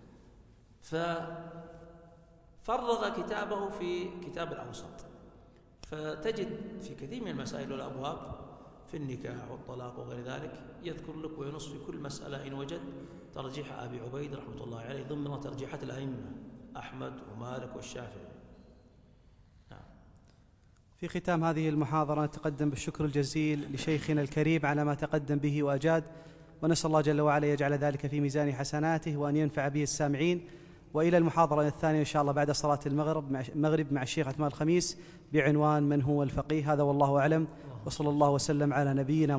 ففرغ كتابه في كتاب الأوسط، فتجد في كثير من المسائل والأبواب في النكاح والطلاق وغير ذلك يذكر لك وينص في كل مسألة إن وجد ترجيح أبي عبيد رحمة الله عليه ضمن ترجيحات الأئمة أحمد ومالك والشافعي. نعم. في ختام هذه المحاضرة نتقدم بالشكر الجزيل لشيخنا الكريم على ما تقدم به وأجاد، ونسأل الله جل وعلا يجعل ذلك في ميزان حسناته وأن ينفع به السامعين. وإلى المحاضرة الثانية إن شاء الله بعد صلاة المغرب مع, المغرب مع الشيخ عثمان الخميس بعنوان من هو الفقيه. هذا والله أعلم، وصلى الله وسلم على نبينا